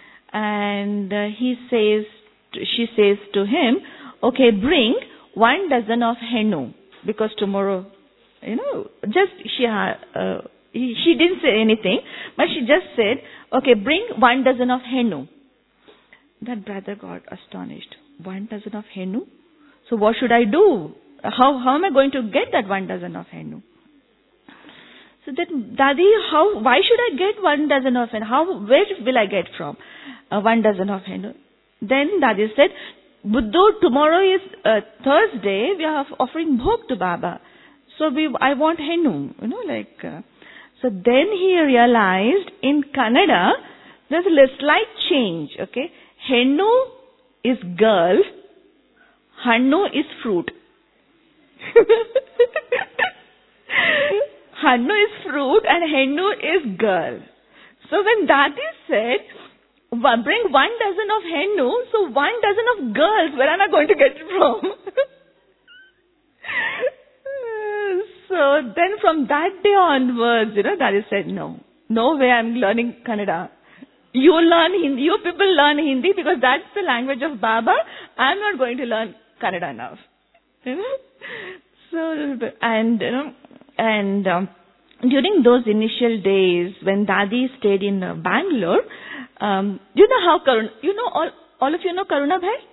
and uh, he says, she says to him, okay, bring one dozen of hennu because tomorrow, you know, just she, uh, he, she didn't say anything, but she just said, okay, bring one dozen of hennu. That brother got astonished. One dozen of hennu? So what should I do? How, how am I going to get that one dozen of hennu? So that, Dadi, how, why should I get one dozen of hennu? How, where will I get from uh, one dozen of hennu? Then Dadi said, Buddha, tomorrow is uh, Thursday, we are offering bhog to Baba. So we, I want hennu, you know, like, uh, so then he realized in Kannada, there's a slight change, okay? Hennu is girl, hannu is fruit. Hannu is fruit and hennu is girl. So when Dadi said, bring one dozen of hennu, so one dozen of girls, where am I going to get it from? So then from that day onwards, you know, Dadi said, no, no way I'm learning Kannada. You learn Hindi, you people learn Hindi because that's the language of Baba. I'm not going to learn Kannada now. You know? So, and, you know, and um, during those initial days when Dadi stayed in uh, Bangalore, um, you know how Karuna, you know, all, all of you know Karuna Bhai?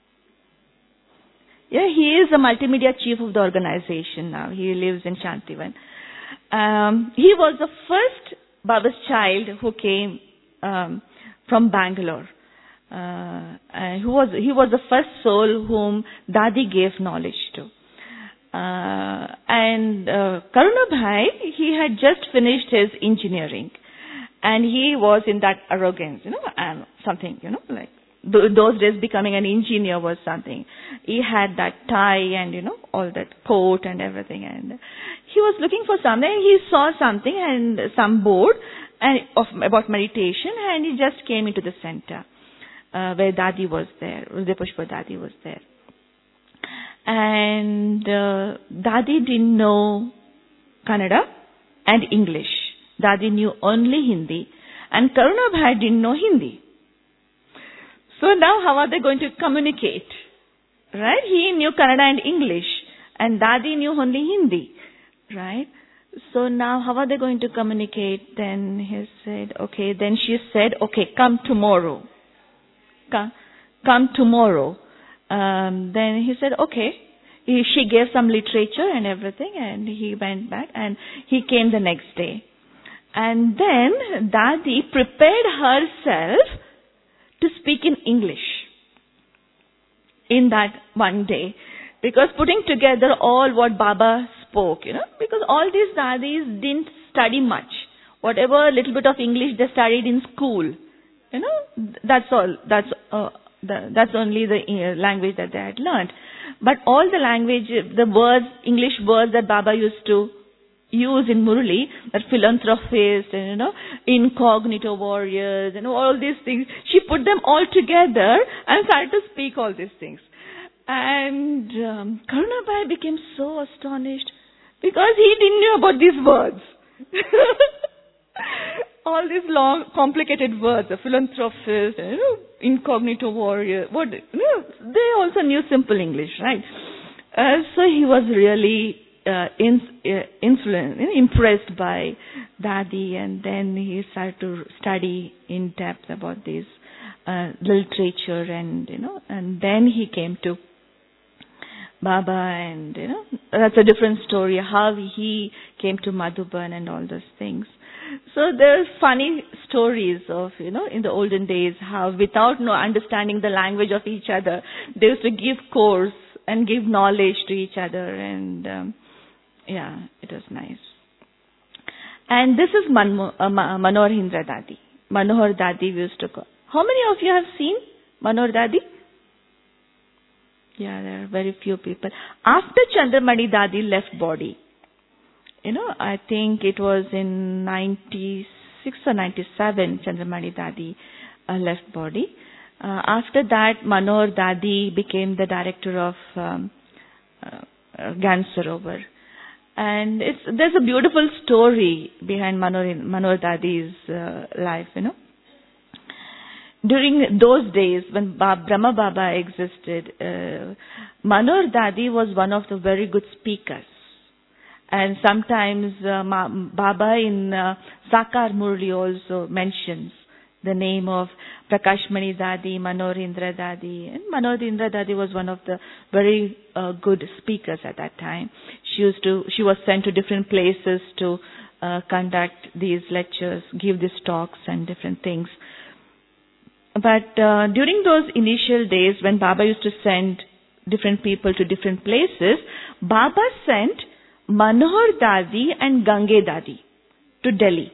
Yeah, he is the multimedia chief of the organization now. He lives in Shantivan. Um, he was the first Baba's child who came um, from Bangalore. Uh, and who was he was the first soul whom Dadi gave knowledge to. Uh, and uh, Karuna Bhai, he had just finished his engineering, and he was in that arrogance, you know, and something, you know, like th- those days becoming an engineer was something. He had that tie and, you know, all that coat and everything, and he was looking for something. He saw something and some board and of about meditation, and he just came into the center uh, where Dadi was there, Uday Pushpa Dadi was there. And uh, Dadi didn't know Kannada and English. Dadi knew only Hindi, and Karuna Bhai didn't know Hindi. So now how are they going to communicate? Right? He knew Kannada and English, and Dadi knew only Hindi. Right? So now how are they going to communicate? Then he said, okay, then she said, okay, come tomorrow. Come, come tomorrow. Um, then he said, okay. He, she gave some literature and everything, and he went back, and he came the next day. And then Dadi prepared herself to speak in English in that one day, because putting together all what Baba spoke, you know, because all these Dadis didn't study much. Whatever little bit of English they studied in school, you know, that's all. That's uh, the, that's only the uh, language that they had learned. But all the language, the words, English words that Baba used to use in Murli, that philanthropist and, you know, incognito warriors and all these things, she put them all together and started to speak all these things. And um, Karuna Bhai became so astonished because he didn't know about these words. All these long, complicated words, a philanthropist, you know, incognito warrior, what, you know, they also knew simple English, right? Uh, so he was really uh, in, uh, influenced, you know, impressed by Dadi, and then he started to study in depth about this uh, literature, and you know, and then he came to Baba, and you know, that's a different story, how he came to Madhuban and all those things. So there's funny stories of, you know, in the olden days, how without no understanding the language of each other, they used to give course and give knowledge to each other, and um, yeah, it was nice. And this is Manmo, uh, Manohar Hindra Dadi. Manohar Dadi we used to call. How many of you have seen Manohar Dadi? Yeah, there are very few people. After Chandramani Dadi left body, you know, I think it was in ninety-six or ninety-seven, Chandramani Dadi uh, left body. Uh, after that, Manohar Dadi became the director of um, uh, uh, Gyan Sarovar. And it's, there's a beautiful story behind Manohar, Manohar Dadi's uh, life, you know. During those days when ba- Brahma Baba existed, uh, Manohar Dadi was one of the very good speakers. And sometimes uh, Ma- Baba in uh, Sakar Murli also mentions the name of Prakash Mani Dadi, Manohar Indra Dadi. And Manohar Indra Dadi was one of the very uh, good speakers at that time. She used to, she was sent to different places to uh, conduct these lectures, give these talks and different things. But uh, during those initial days when Baba used to send different people to different places, Baba sent Manohar Dadi and Gange Dadi to Delhi.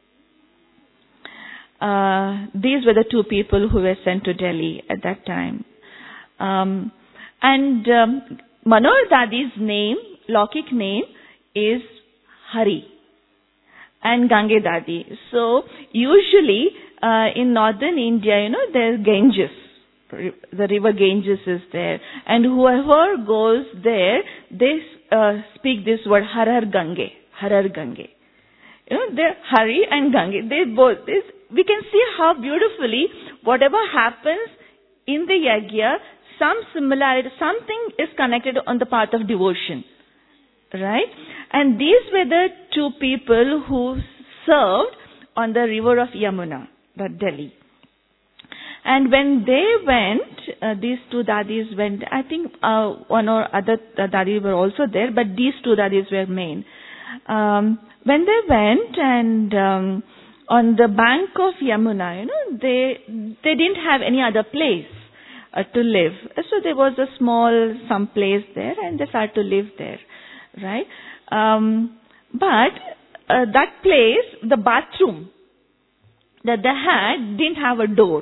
Uh, these were the two people who were sent to Delhi at that time. Um, and um, Manohar Dadi's name, Laukik name, is Hari. And Gange Dadi. So usually uh, in northern India, you know, there's Ganges. The river Ganges is there. And whoever goes there, they uh, speak this word Har Har Gange. Har Har Gange. You know, they're Hari and Gange. They both, this, we can see how beautifully whatever happens in the yajna, some similarity, something is connected on the path of devotion. Right? And these were the two people who served on the river of Yamuna, the Delhi. And when they went, uh, these two dadis went, I think uh, one or other dadis were also there, but these two dadis were main. Um, when they went and um, on the bank of Yamuna, you know, they they didn't have any other place uh, to live. So there was a small some place there, and they started to live there, right? Um, but uh, that place, the bathroom that they had, didn't have a door.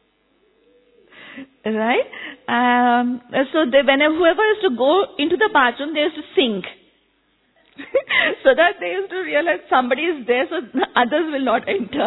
Right? Um, so they, whenever whoever used to go into the bathroom, they used to sing. So that they used to realize somebody is there, so others will not enter.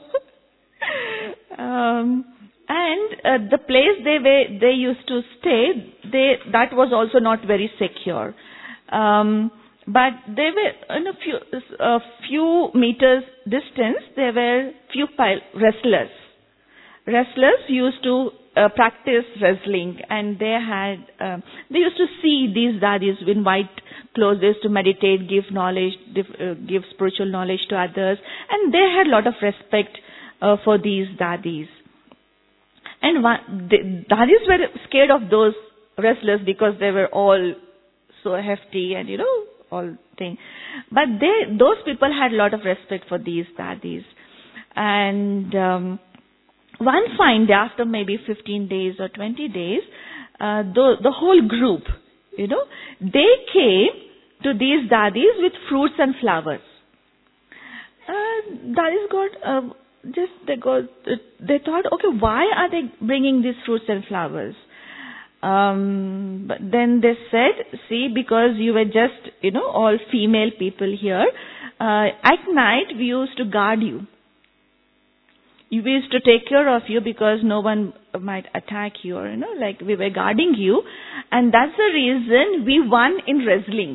um, and uh, the place they were, they used to stay, they that was also not very secure. Um, but they were in a few a few meters distance. There were few pile, wrestlers. Wrestlers used to uh, practice wrestling, and they had uh, they used to see these dadis in white clothes. They used to meditate, give knowledge, give, uh, give spiritual knowledge to others, and they had a lot of respect uh, for these dadis. And one, the dadis were scared of those wrestlers because they were all so hefty and you know all thing. But they those people had a lot of respect for these dadis, and. Um, One fine day, after maybe fifteen days or twenty days, uh, the, the whole group, you know, they came to these dadis with fruits and flowers. Uh, dadis got, uh, just, they got, uh, they thought, okay, why are they bringing these fruits and flowers? Um, but then they said, see, because you were just, you know, all female people here, uh, at night we used to guard you. We used to take care of you because no one might attack you, or, you know, like we were guarding you. And that's the reason we won in wrestling.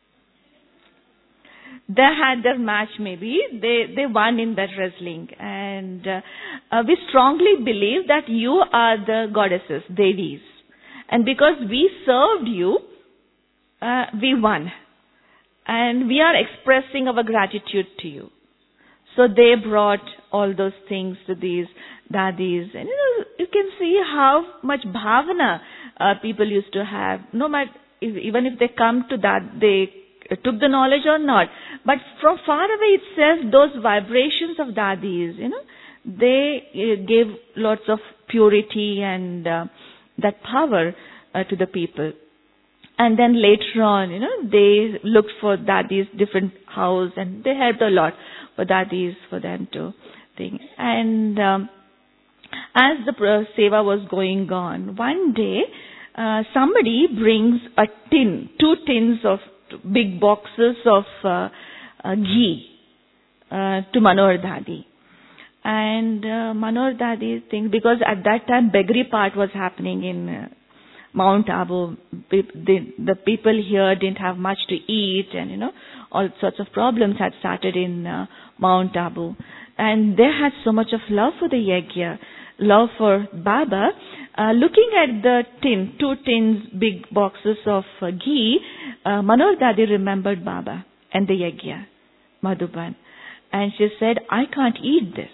They had their match maybe. They, they won in that wrestling. And uh, uh, we strongly believe that you are the goddesses, Devis. And because we served you, uh, we won. And we are expressing our gratitude to you. So they brought all those things to these dadis. And you know, you can see how much bhavana uh, people used to have. No matter, if, even if they come to that, they took the knowledge or not. But from far away itself, those vibrations of dadis, you know, they uh, gave lots of purity and uh, that power uh, to the people. And then later on, you know, they looked for dadis, different house, and they helped a lot for dadis, for them to think. And um, as the uh, seva was going on, one day uh, somebody brings a tin, two tins of big boxes of uh, uh, ghee uh, to Manohar Dadi. And uh, Manohar Dadi thinks, because at that time Begri part was happening in uh, Mount Abu, the, the people here didn't have much to eat, and you know, all sorts of problems had started in uh, Mount Abu. And they had so much of love for the yajna, love for Baba. Uh, looking at the tin, two tins, big boxes of uh, ghee, uh, Manohar Dadi remembered Baba and the yajna, Madhuban. And she said, I can't eat this.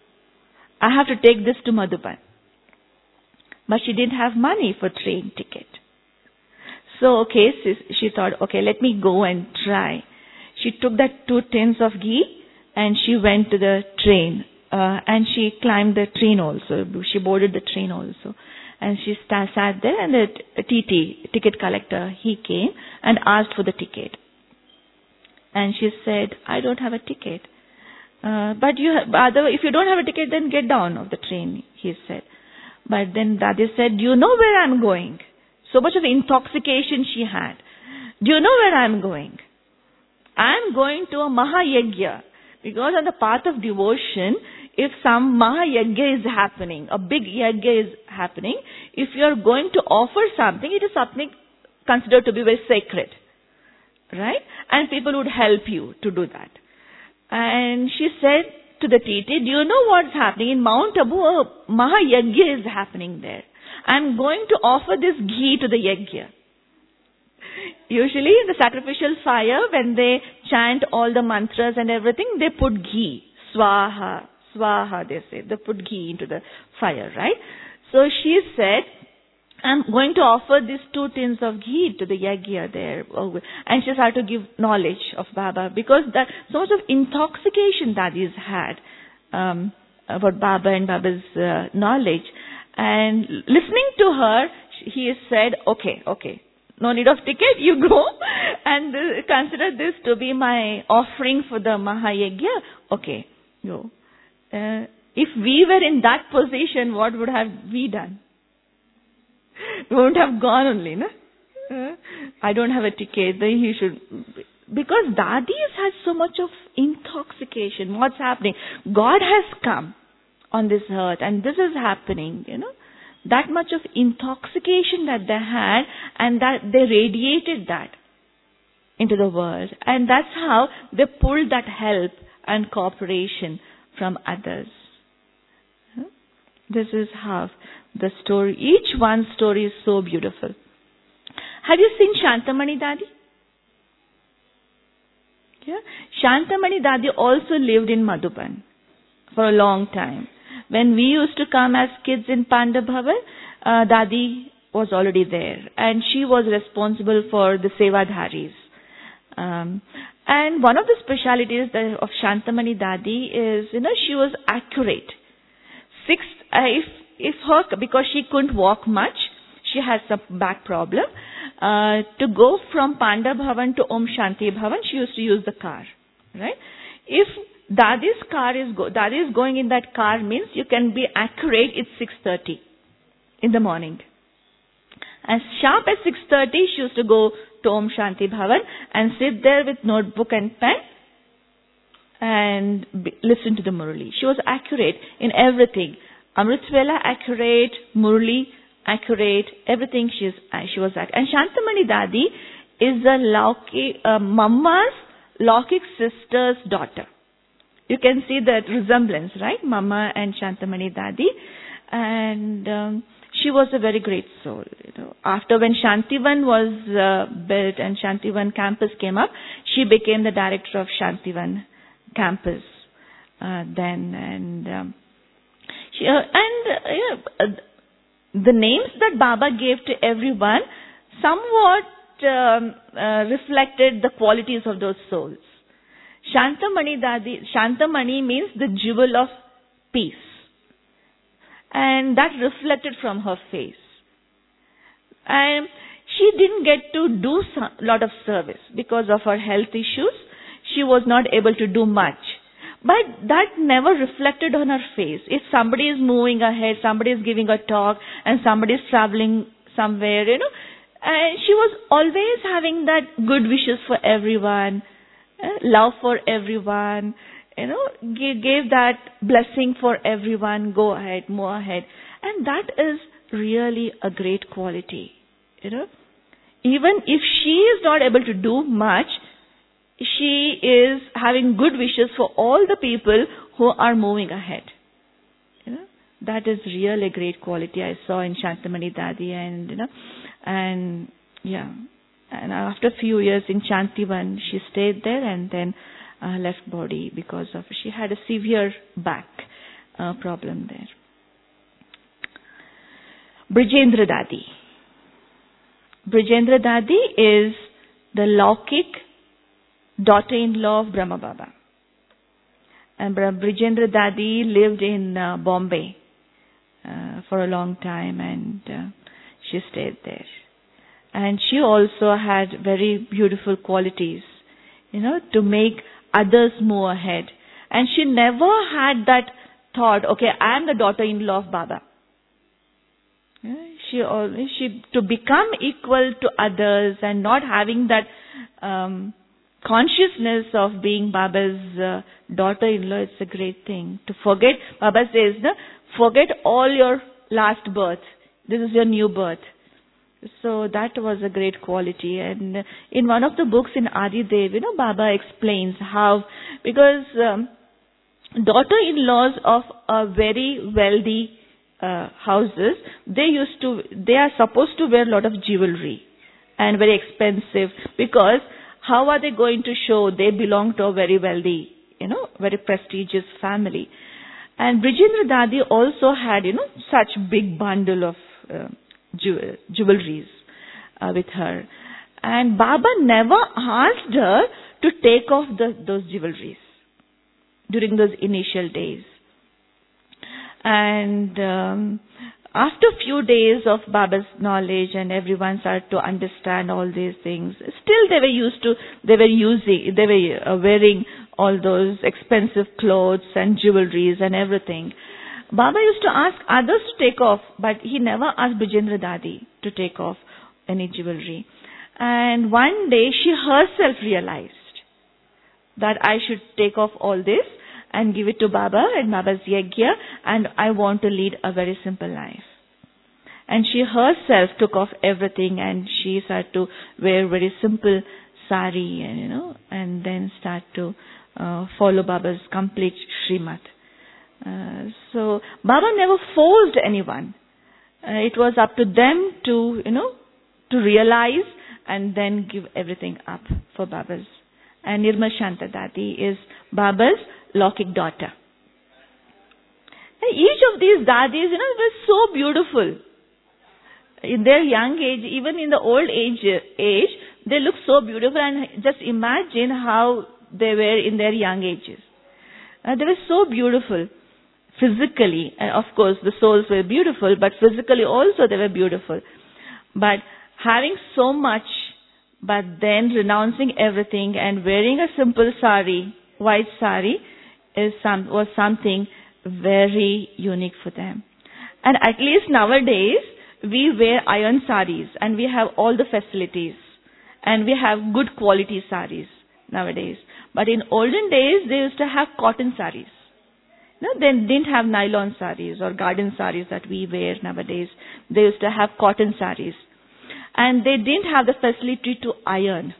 I have to take this to Madhuban. But she didn't have money for train ticket. So, okay, she, she thought, okay, let me go and try. She took that two tins of ghee and she went to the train. Uh, and she climbed the train also. She boarded the train also. And she st- sat there, and the T T, ticket collector, he came and asked for the ticket. And she said, I don't have a ticket. Uh, but you, have, other, if you don't have a ticket, then get down of the train, he said. But then Dadi said, do you know where I'm going? So much of intoxication she had. Do you know where I'm going? I'm going to a Mahayagya. Because on the path of devotion, if some Mahayagya is happening, a big yagya is happening, if you're going to offer something, it is something considered to be very sacred. Right? And people would help you to do that. And she said, to the T T, do you know what's happening? In Mount Abu, a Mahayagya is happening there. I'm going to offer this ghee to the yagya. Usually in the sacrificial fire, when they chant all the mantras and everything, they put ghee. Swaha, swaha, they say. They put ghee into the fire, right? So she said, I'm going to offer these two tins of ghee to the yagya there. And she started to give knowledge of Baba, because that so much of intoxication Dadi's had um, about Baba and Baba's uh, knowledge. And listening to her, he said, okay, okay, no need of ticket, you go and uh, consider this to be my offering for the Mahayagya. Okay, go. Uh, if we were in that position, what would have we done? We wouldn't have gone only, no? Uh, I don't have a ticket, then he should... Because Dadis has so much of intoxication. What's happening? God has come on this earth and this is happening, you know. That much of intoxication that they had, and that they radiated that into the world. And that's how they pulled that help and cooperation from others. This is how the story, each one's story is so beautiful. Have you seen Shantamani Dadi? Yeah. Shantamani Dadi also lived in Madhuban for a long time. When we used to come as kids in Panda Bhavan, uh, Dadi was already there, and she was responsible for the Sevadharis. Um, and one of the specialities of Shantamani Dadi is, you know, she was accurate. Six, uh, if if her, because she couldn't walk much, she has some back problem. Uh, to go from Panda Bhavan to Om Shanti Bhavan, she used to use the car, right? If Dadi's car is go, Dadi is going in that car, means you can be accurate. It's six thirty in the morning. And sharp at six thirty, she used to go to Om Shanti Bhavan and sit there with notebook and pen and be, listen to the Murli. She was accurate in everything. Amrit Vela accurate, Murli accurate, everything she is. She was accurate. And Shantamani Dadi is a Laukik, uh, Mama's Laukik sister's daughter. You can see that resemblance, right? Mama and Shantamani Dadi. And um, she was a very great soul. You know. After when Shantivan was uh, built and Shantivan campus came up, she became the director of Shantivan campus uh, then. And um, she, uh, and uh, yeah, uh, the names that Baba gave to everyone somewhat um, uh, reflected the qualities of those souls. Shantamani Dadi, Shantamani means the jewel of peace. And that reflected from her face. And she didn't get to do a lot of service because of her health issues. She was not able to do much. But that never reflected on her face. If somebody is moving ahead, somebody is giving a talk, and somebody is traveling somewhere, you know, and she was always having that good wishes for everyone. Love for everyone, you know, gave, gave that blessing for everyone, go ahead, move ahead. And that is really a great quality, you know. Even if she is not able to do much, she is having good wishes for all the people who are moving ahead. You know, that is really a great quality I saw in Shantamani Dadi, and, you know, and yeah. And after a few years in Shantivan, she stayed there and then uh, left body because of she had a severe back uh, problem there. Brijendra Dadi. Brijendra Dadi is the Laukik daughter-in-law of Brahma Baba. And Brijendra Dadi lived in uh, Bombay uh, for a long time, and uh, she stayed there. And she also had very beautiful qualities, you know, to make others move ahead. And she never had that thought, okay, I am the daughter-in-law of Baba. She always, she, to become equal to others and not having that um, consciousness of being Baba's uh, daughter-in-law, it's a great thing. To forget, Baba says, no, forget all your last birth. This is your new birth. So that was a great quality. And in one of the books in Adi Dev, you know, Baba explains how, because um, daughter-in-laws of a very wealthy uh, houses, they used to, they are supposed to wear a lot of jewelry and very expensive, because how are they going to show they belong to a very wealthy, you know, very prestigious family? And Brijendra Dadi also had, you know, such big bundle of uh, jew- jewelries uh, with her. And Baba never asked her to take off the, those jewelries during those initial days. And um, after a few days of Baba's knowledge and everyone started to understand all these things, still they were used to, they were using, they were uh, wearing all those expensive clothes and jewelries and everything. Baba used to ask others to take off, but he never asked Brijendra Dadi to take off any jewelry. And one day she herself realized that I should take off all this and give it to Baba and Baba's yajna, and I want to lead a very simple life. And she herself took off everything and she started to wear very simple sari, and you know, and then start to uh, follow Baba's complete Srimad. Uh, so Baba never forced anyone. Uh, it was up to them to, you know, to realize and then give everything up for Baba's. And Nirmal Shanta Dadi is Baba's Laukik daughter. And each of these Dadis, you know, were so beautiful. In their young age, even in the old age, age, they look so beautiful, and just imagine how they were in their young ages. Uh, they were so beautiful. Physically, and of course the souls were beautiful, but physically also they were beautiful. But having so much, but then renouncing everything and wearing a simple sari, white sari, is some, was something very unique for them. And at least nowadays, we wear iron saris and we have all the facilities and we have good quality saris nowadays. But in olden days, they used to have cotton saris. No, they didn't have nylon saris or garden saris that we wear nowadays. They used to have cotton saris. And they didn't have the facility to iron.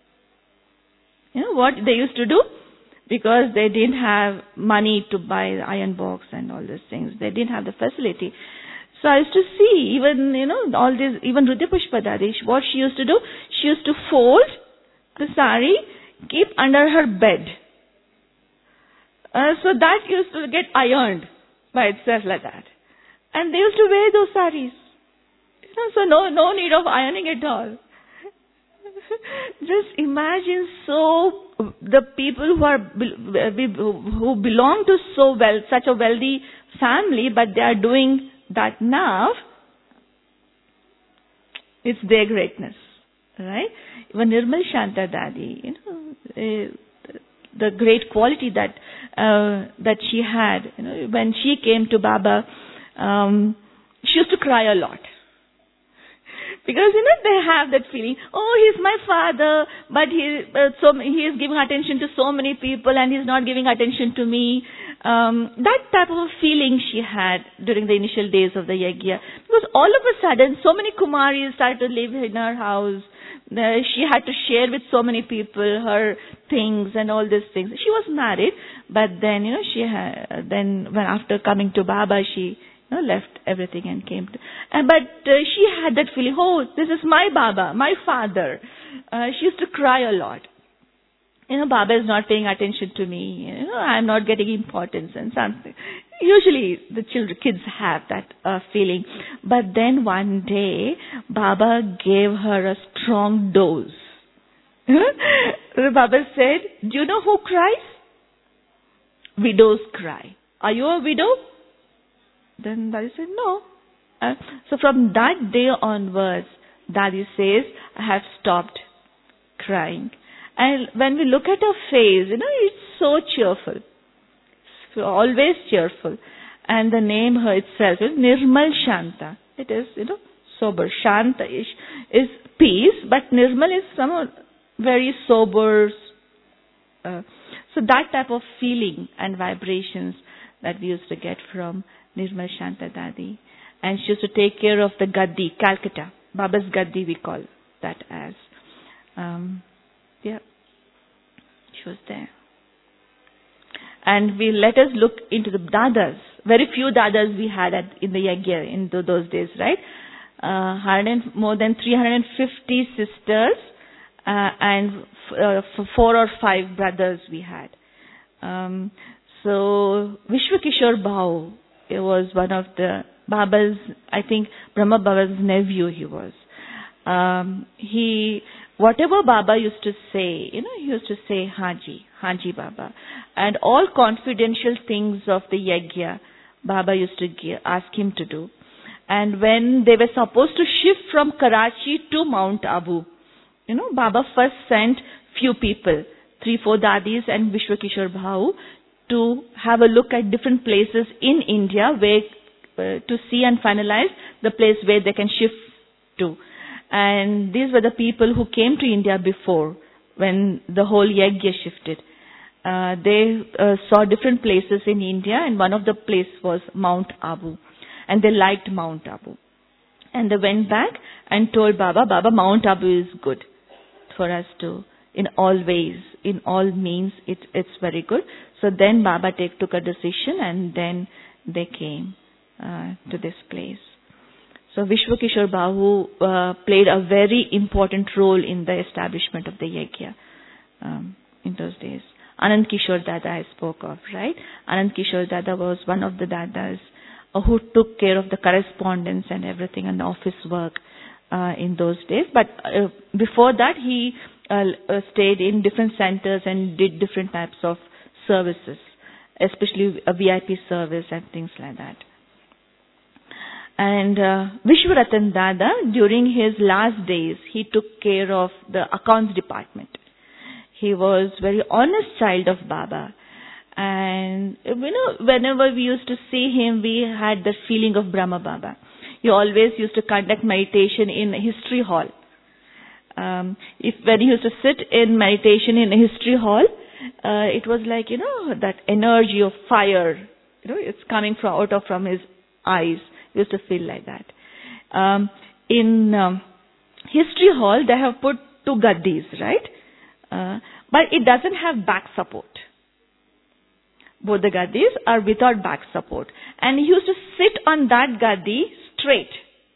You know what they used to do? Because they didn't have money to buy the iron box and all these things. They didn't have the facility. So I used to see, even, you know, all this, even Rudra Pushpa Dadi, what she used to do, she used to fold the sari, keep under her bed. Uh, so that used to get ironed by itself like that. And they used to wear those saris. You know, so no, no need of ironing at all. Just imagine, so the people who are who belong to so well such a wealthy family, but they are doing that now. It's their greatness, right? Even Nirmal Shanta Dadi, you know, uh, the great quality that uh, that she had. You know, when she came to Baba, um, she used to cry a lot. Because, you know, they have that feeling, oh, he's my father, but he uh, so he is giving attention to so many people and he's not giving attention to me. Um, that type of a feeling she had during the initial days of the yajna. Because all of a sudden, so many Kumaris started to live in her house. Uh, she had to share with so many people her things and all these things. She was married, but then, you know, she had, then when after coming to Baba, she you know, left everything and came to, uh, but uh, she had that feeling, oh, this is my Baba, my father. Uh, she used to cry a lot. You know, Baba is not paying attention to me. You know, I'm not getting importance and something. Usually the children, kids have that uh, feeling. But then one day, Baba gave her a strong dose. Baba said, do you know who cries? Widows cry. Are you a widow? Then Dadi said, no. Uh, so from that day onwards, Dadi says, I have stopped crying. And when we look at her face, you know, it's so cheerful. So always cheerful. And the name her itself is Nirmal Shanta. It is, you know, sober. Shanta is, is peace, but Nirmal is some very sober. Uh, so that type of feeling and vibrations that we used to get from Nirmal Shanta Dadi. And she used to take care of the Gaddi, Calcutta. Baba's Gaddi we call that as. Um, yeah, she was there. And we let us look into the dadas. Very few dadas we had at, in the yagya in the, those days, right? Uh, hundred, more than three hundred fifty sisters uh, and f- uh, f- four or five brothers we had. Um, so Vishwakishore Bhau, it was one of the Baba's, I think Brahma Baba's nephew he was. Um, he, whatever Baba used to say, you know, he used to say Haji, Haji Baba. And all confidential things of the yagya, Baba used to give, ask him to do. And when they were supposed to shift from Karachi to Mount Abu, you know, Baba first sent few people, three, four dadis and Vishwakishore Bhau, to have a look at different places in India where uh, to see and finalize the place where they can shift to. And these were the people who came to India before, when the whole yagya shifted. Uh, they uh, saw different places in India, and one of the places was Mount Abu. And they liked Mount Abu. And they went back and told Baba, Baba, Mount Abu is good for us to, in all ways, in all means, it, it's very good. So then Baba take, took a decision, and then they came uh, to this place. So Vishwakishore Bhau uh, played a very important role in the establishment of the yagya um, in those days. Anand Kishore Dada I spoke of, right? Anand Kishore Dada was one of the dadas uh, who took care of the correspondence and everything and the office work uh, in those days. But uh, before that, he uh, uh, stayed in different centers and did different types of services, especially a V I P service and things like that. And uh, Vishwaratan Dada, during his last days, he took care of the accounts department. He was very honest child of Baba. And, you know, whenever we used to see him, we had the feeling of Brahma Baba. He always used to conduct meditation in history hall. Um, if when he used to sit in meditation in a history hall, uh, it was like, you know, that energy of fire, you know, it's coming from out of from his eyes. He used to feel like that. Um, in um, history hall, they have put two gaddis, right? Uh, but it doesn't have back support. Both the gaddis are without back support. And he used to sit on that gaddi straight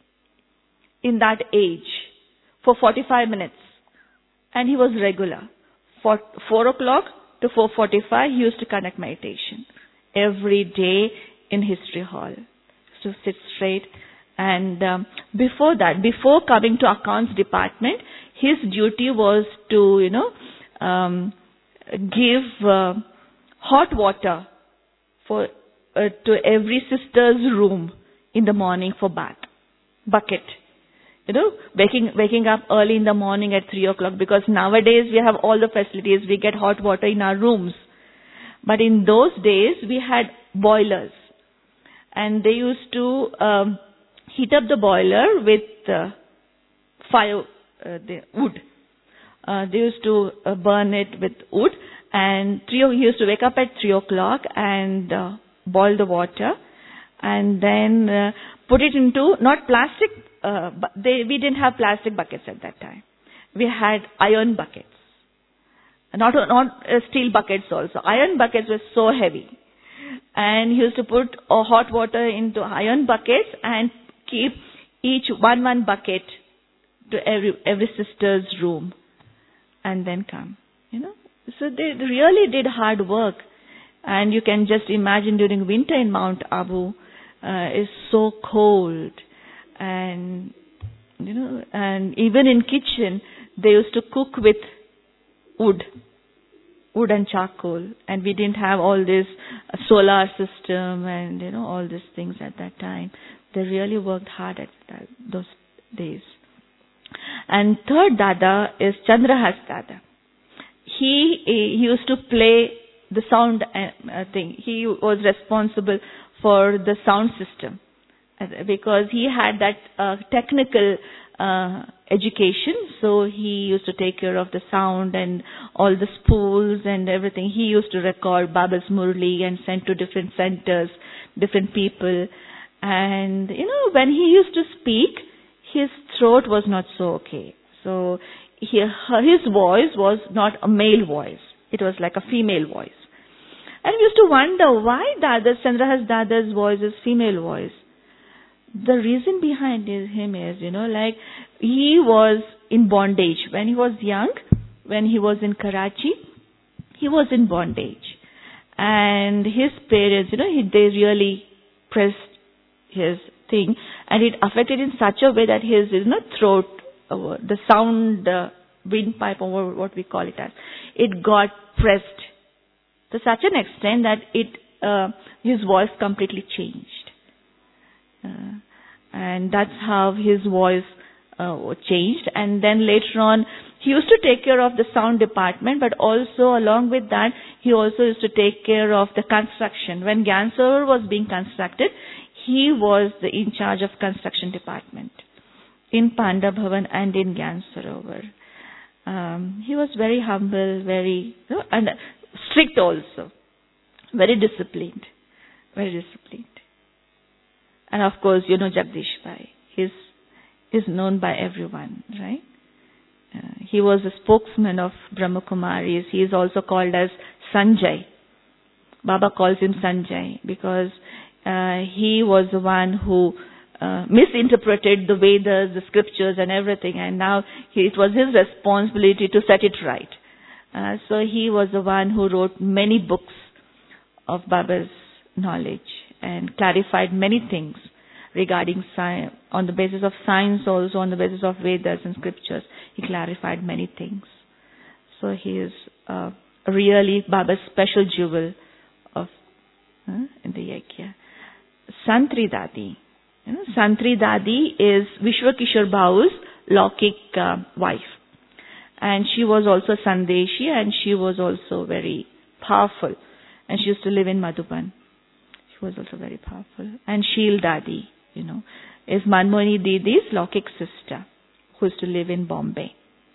in that age for forty-five minutes. And he was regular. For four o'clock to four forty-five, he used to conduct meditation every day in history hall. To sit straight. And um, before that, before coming to accounts department, his duty was to, you know, um, give uh, hot water for uh, to every sister's room in the morning for bath, bucket. You know, waking waking up early in the morning at three o'clock, because nowadays we have all the facilities. We get hot water in our rooms, but in those days we had boilers. And they used to um, heat up the boiler with uh, fire, uh, the wood. Uh, they used to uh, burn it with wood. And three, he used to wake up at three o'clock and uh, boil the water, and then uh, put it into not plastic. Uh, but they we didn't have plastic buckets at that time. We had iron buckets, not not uh, steel buckets also. Iron buckets were so heavy. And he used to put uh, hot water into iron buckets and keep each one one bucket to every every sister's room, and then come. You know, so they really did hard work, and you can just imagine during winter in Mount Abu, uh, it's so cold, and you know, and even in kitchen they used to cook with wood. wood and charcoal, and we didn't have all this uh, solar system and, you know, all these things at that time. They really worked hard at that, those days. And third Dada is Chandrahas Dada. He, he used to play the sound uh, thing. He was responsible for the sound system, because he had that uh, technical uh, education, so he used to take care of the sound and all the spools and everything. He used to record Baba's Murli and send to different centers, different people. And, you know, when he used to speak, his throat was not so okay. So he, his voice was not a male voice. It was like a female voice. And he used to wonder why Dada, Chandrahas Dada's voice is female voice. The reason behind him is, you know, like he was in bondage. When he was young, when he was in Karachi, he was in bondage. And his parents, you know, he, they really pressed his thing. And it affected in such a way that his, you know, throat, uh, the sound, uh, windpipe, or what we call it as, it got pressed to such an extent that it, uh, his voice completely changed. Uh, and that's how his voice uh, changed. And then later on, he used to take care of the sound department, but also along with that, he also used to take care of the construction. When Gyan Sarovar was being constructed, he was the, in charge of construction department in Panda Bhavan and in Gyan Sarovar. Um, he was very humble, very, you know, and strict also, very disciplined, very disciplined. And of course, you know Jagdish Bhai. He's is known by everyone, right? Uh, he was a spokesman of Brahma Kumaris. He is also called as Sanjay. Baba calls him Sanjay because uh, he was the one who uh, misinterpreted the Vedas, the scriptures and everything, and now he, it was his responsibility to set it right. Uh, so he was the one who wrote many books of Baba's knowledge and clarified many things regarding science, on the basis of science also, on the basis of Vedas and scriptures. He clarified many things. So he is uh, really Baba's special jewel of uh, in the Yajna. Santri Dadi. You know, Santri Dadi is Vishwakishore Bau's Laukik uh, wife. And she was also Sandeshi, and she was also very powerful. And she used to live in Madhuban. She was also very powerful. And Sheel Dadi, you know, is Manmohini Didi's Laukik sister, who used to live in Bombay.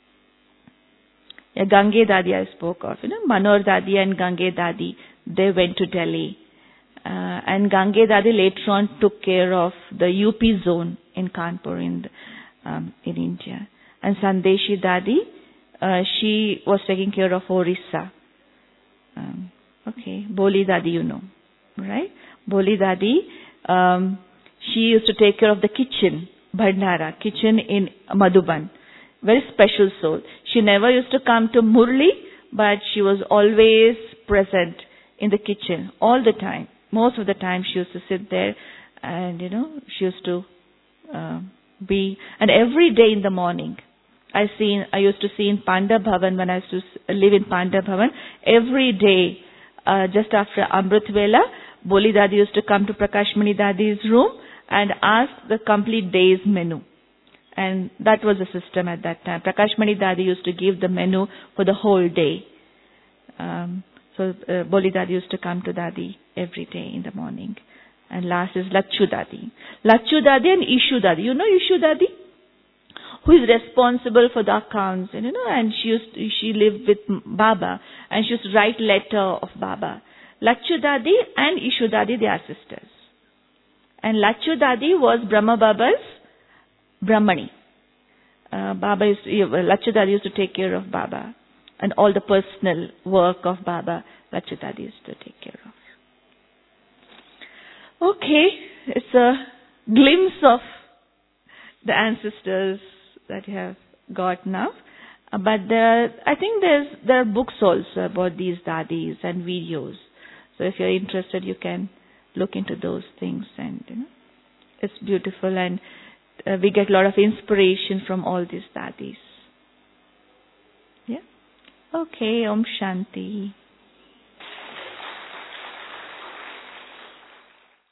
Yeah, Gange Dadi I spoke of, you know, Manor Dadi and Gange Dadi, they went to Delhi. Uh, and Gange Dadi later on took care of the U P zone in Kanpur in, the, um, in India. And Sandeshi Dadi, uh, she was taking care of Orissa. Um, okay, Boli Dadi, you know, right? Boli Dadi, um, she used to take care of the kitchen, Bhandara, kitchen in Madhuban. Very special soul. She never used to come to Murli, but she was always present in the kitchen all the time. Most of the time she used to sit there and, you know, she used to uh, be, and every day in the morning, I seen, I used to see in Panda Bhavan, when I used to live in Panda Bhavan, every day, uh, just after Amrit Vela, Boli Dadi used to come to Prakashmani Dadi's room and ask the complete day's menu. And that was the system at that time. Prakashmani Dadi used to give the menu for the whole day. Um, so uh, Boli Dadi used to come to Dadi every day in the morning. And last is Lachu Dadi. Lachu Dadi and Ishu Dadi. You know Ishu Dadi? Who is responsible for the accounts, and you know, and she used to, she lived with Baba, and she used to write letter of Baba. Lachu Dadi and Ishu Dadi, they are sisters. And Lachu Dadi was Brahma Baba's Brahmani. Uh, Baba used to, Lachu Dadi used to take care of Baba, and all the personal work of Baba, Lachu Dadi used to take care of. Okay, it's a glimpse of the ancestors that you have got now. Uh, but there, I think there's there are books also about these dadis and videos. So if you're interested, you can look into those things, and you know, it's beautiful, and uh, we get a lot of inspiration from all these dadis. Yeah. Okay. Om Shanti.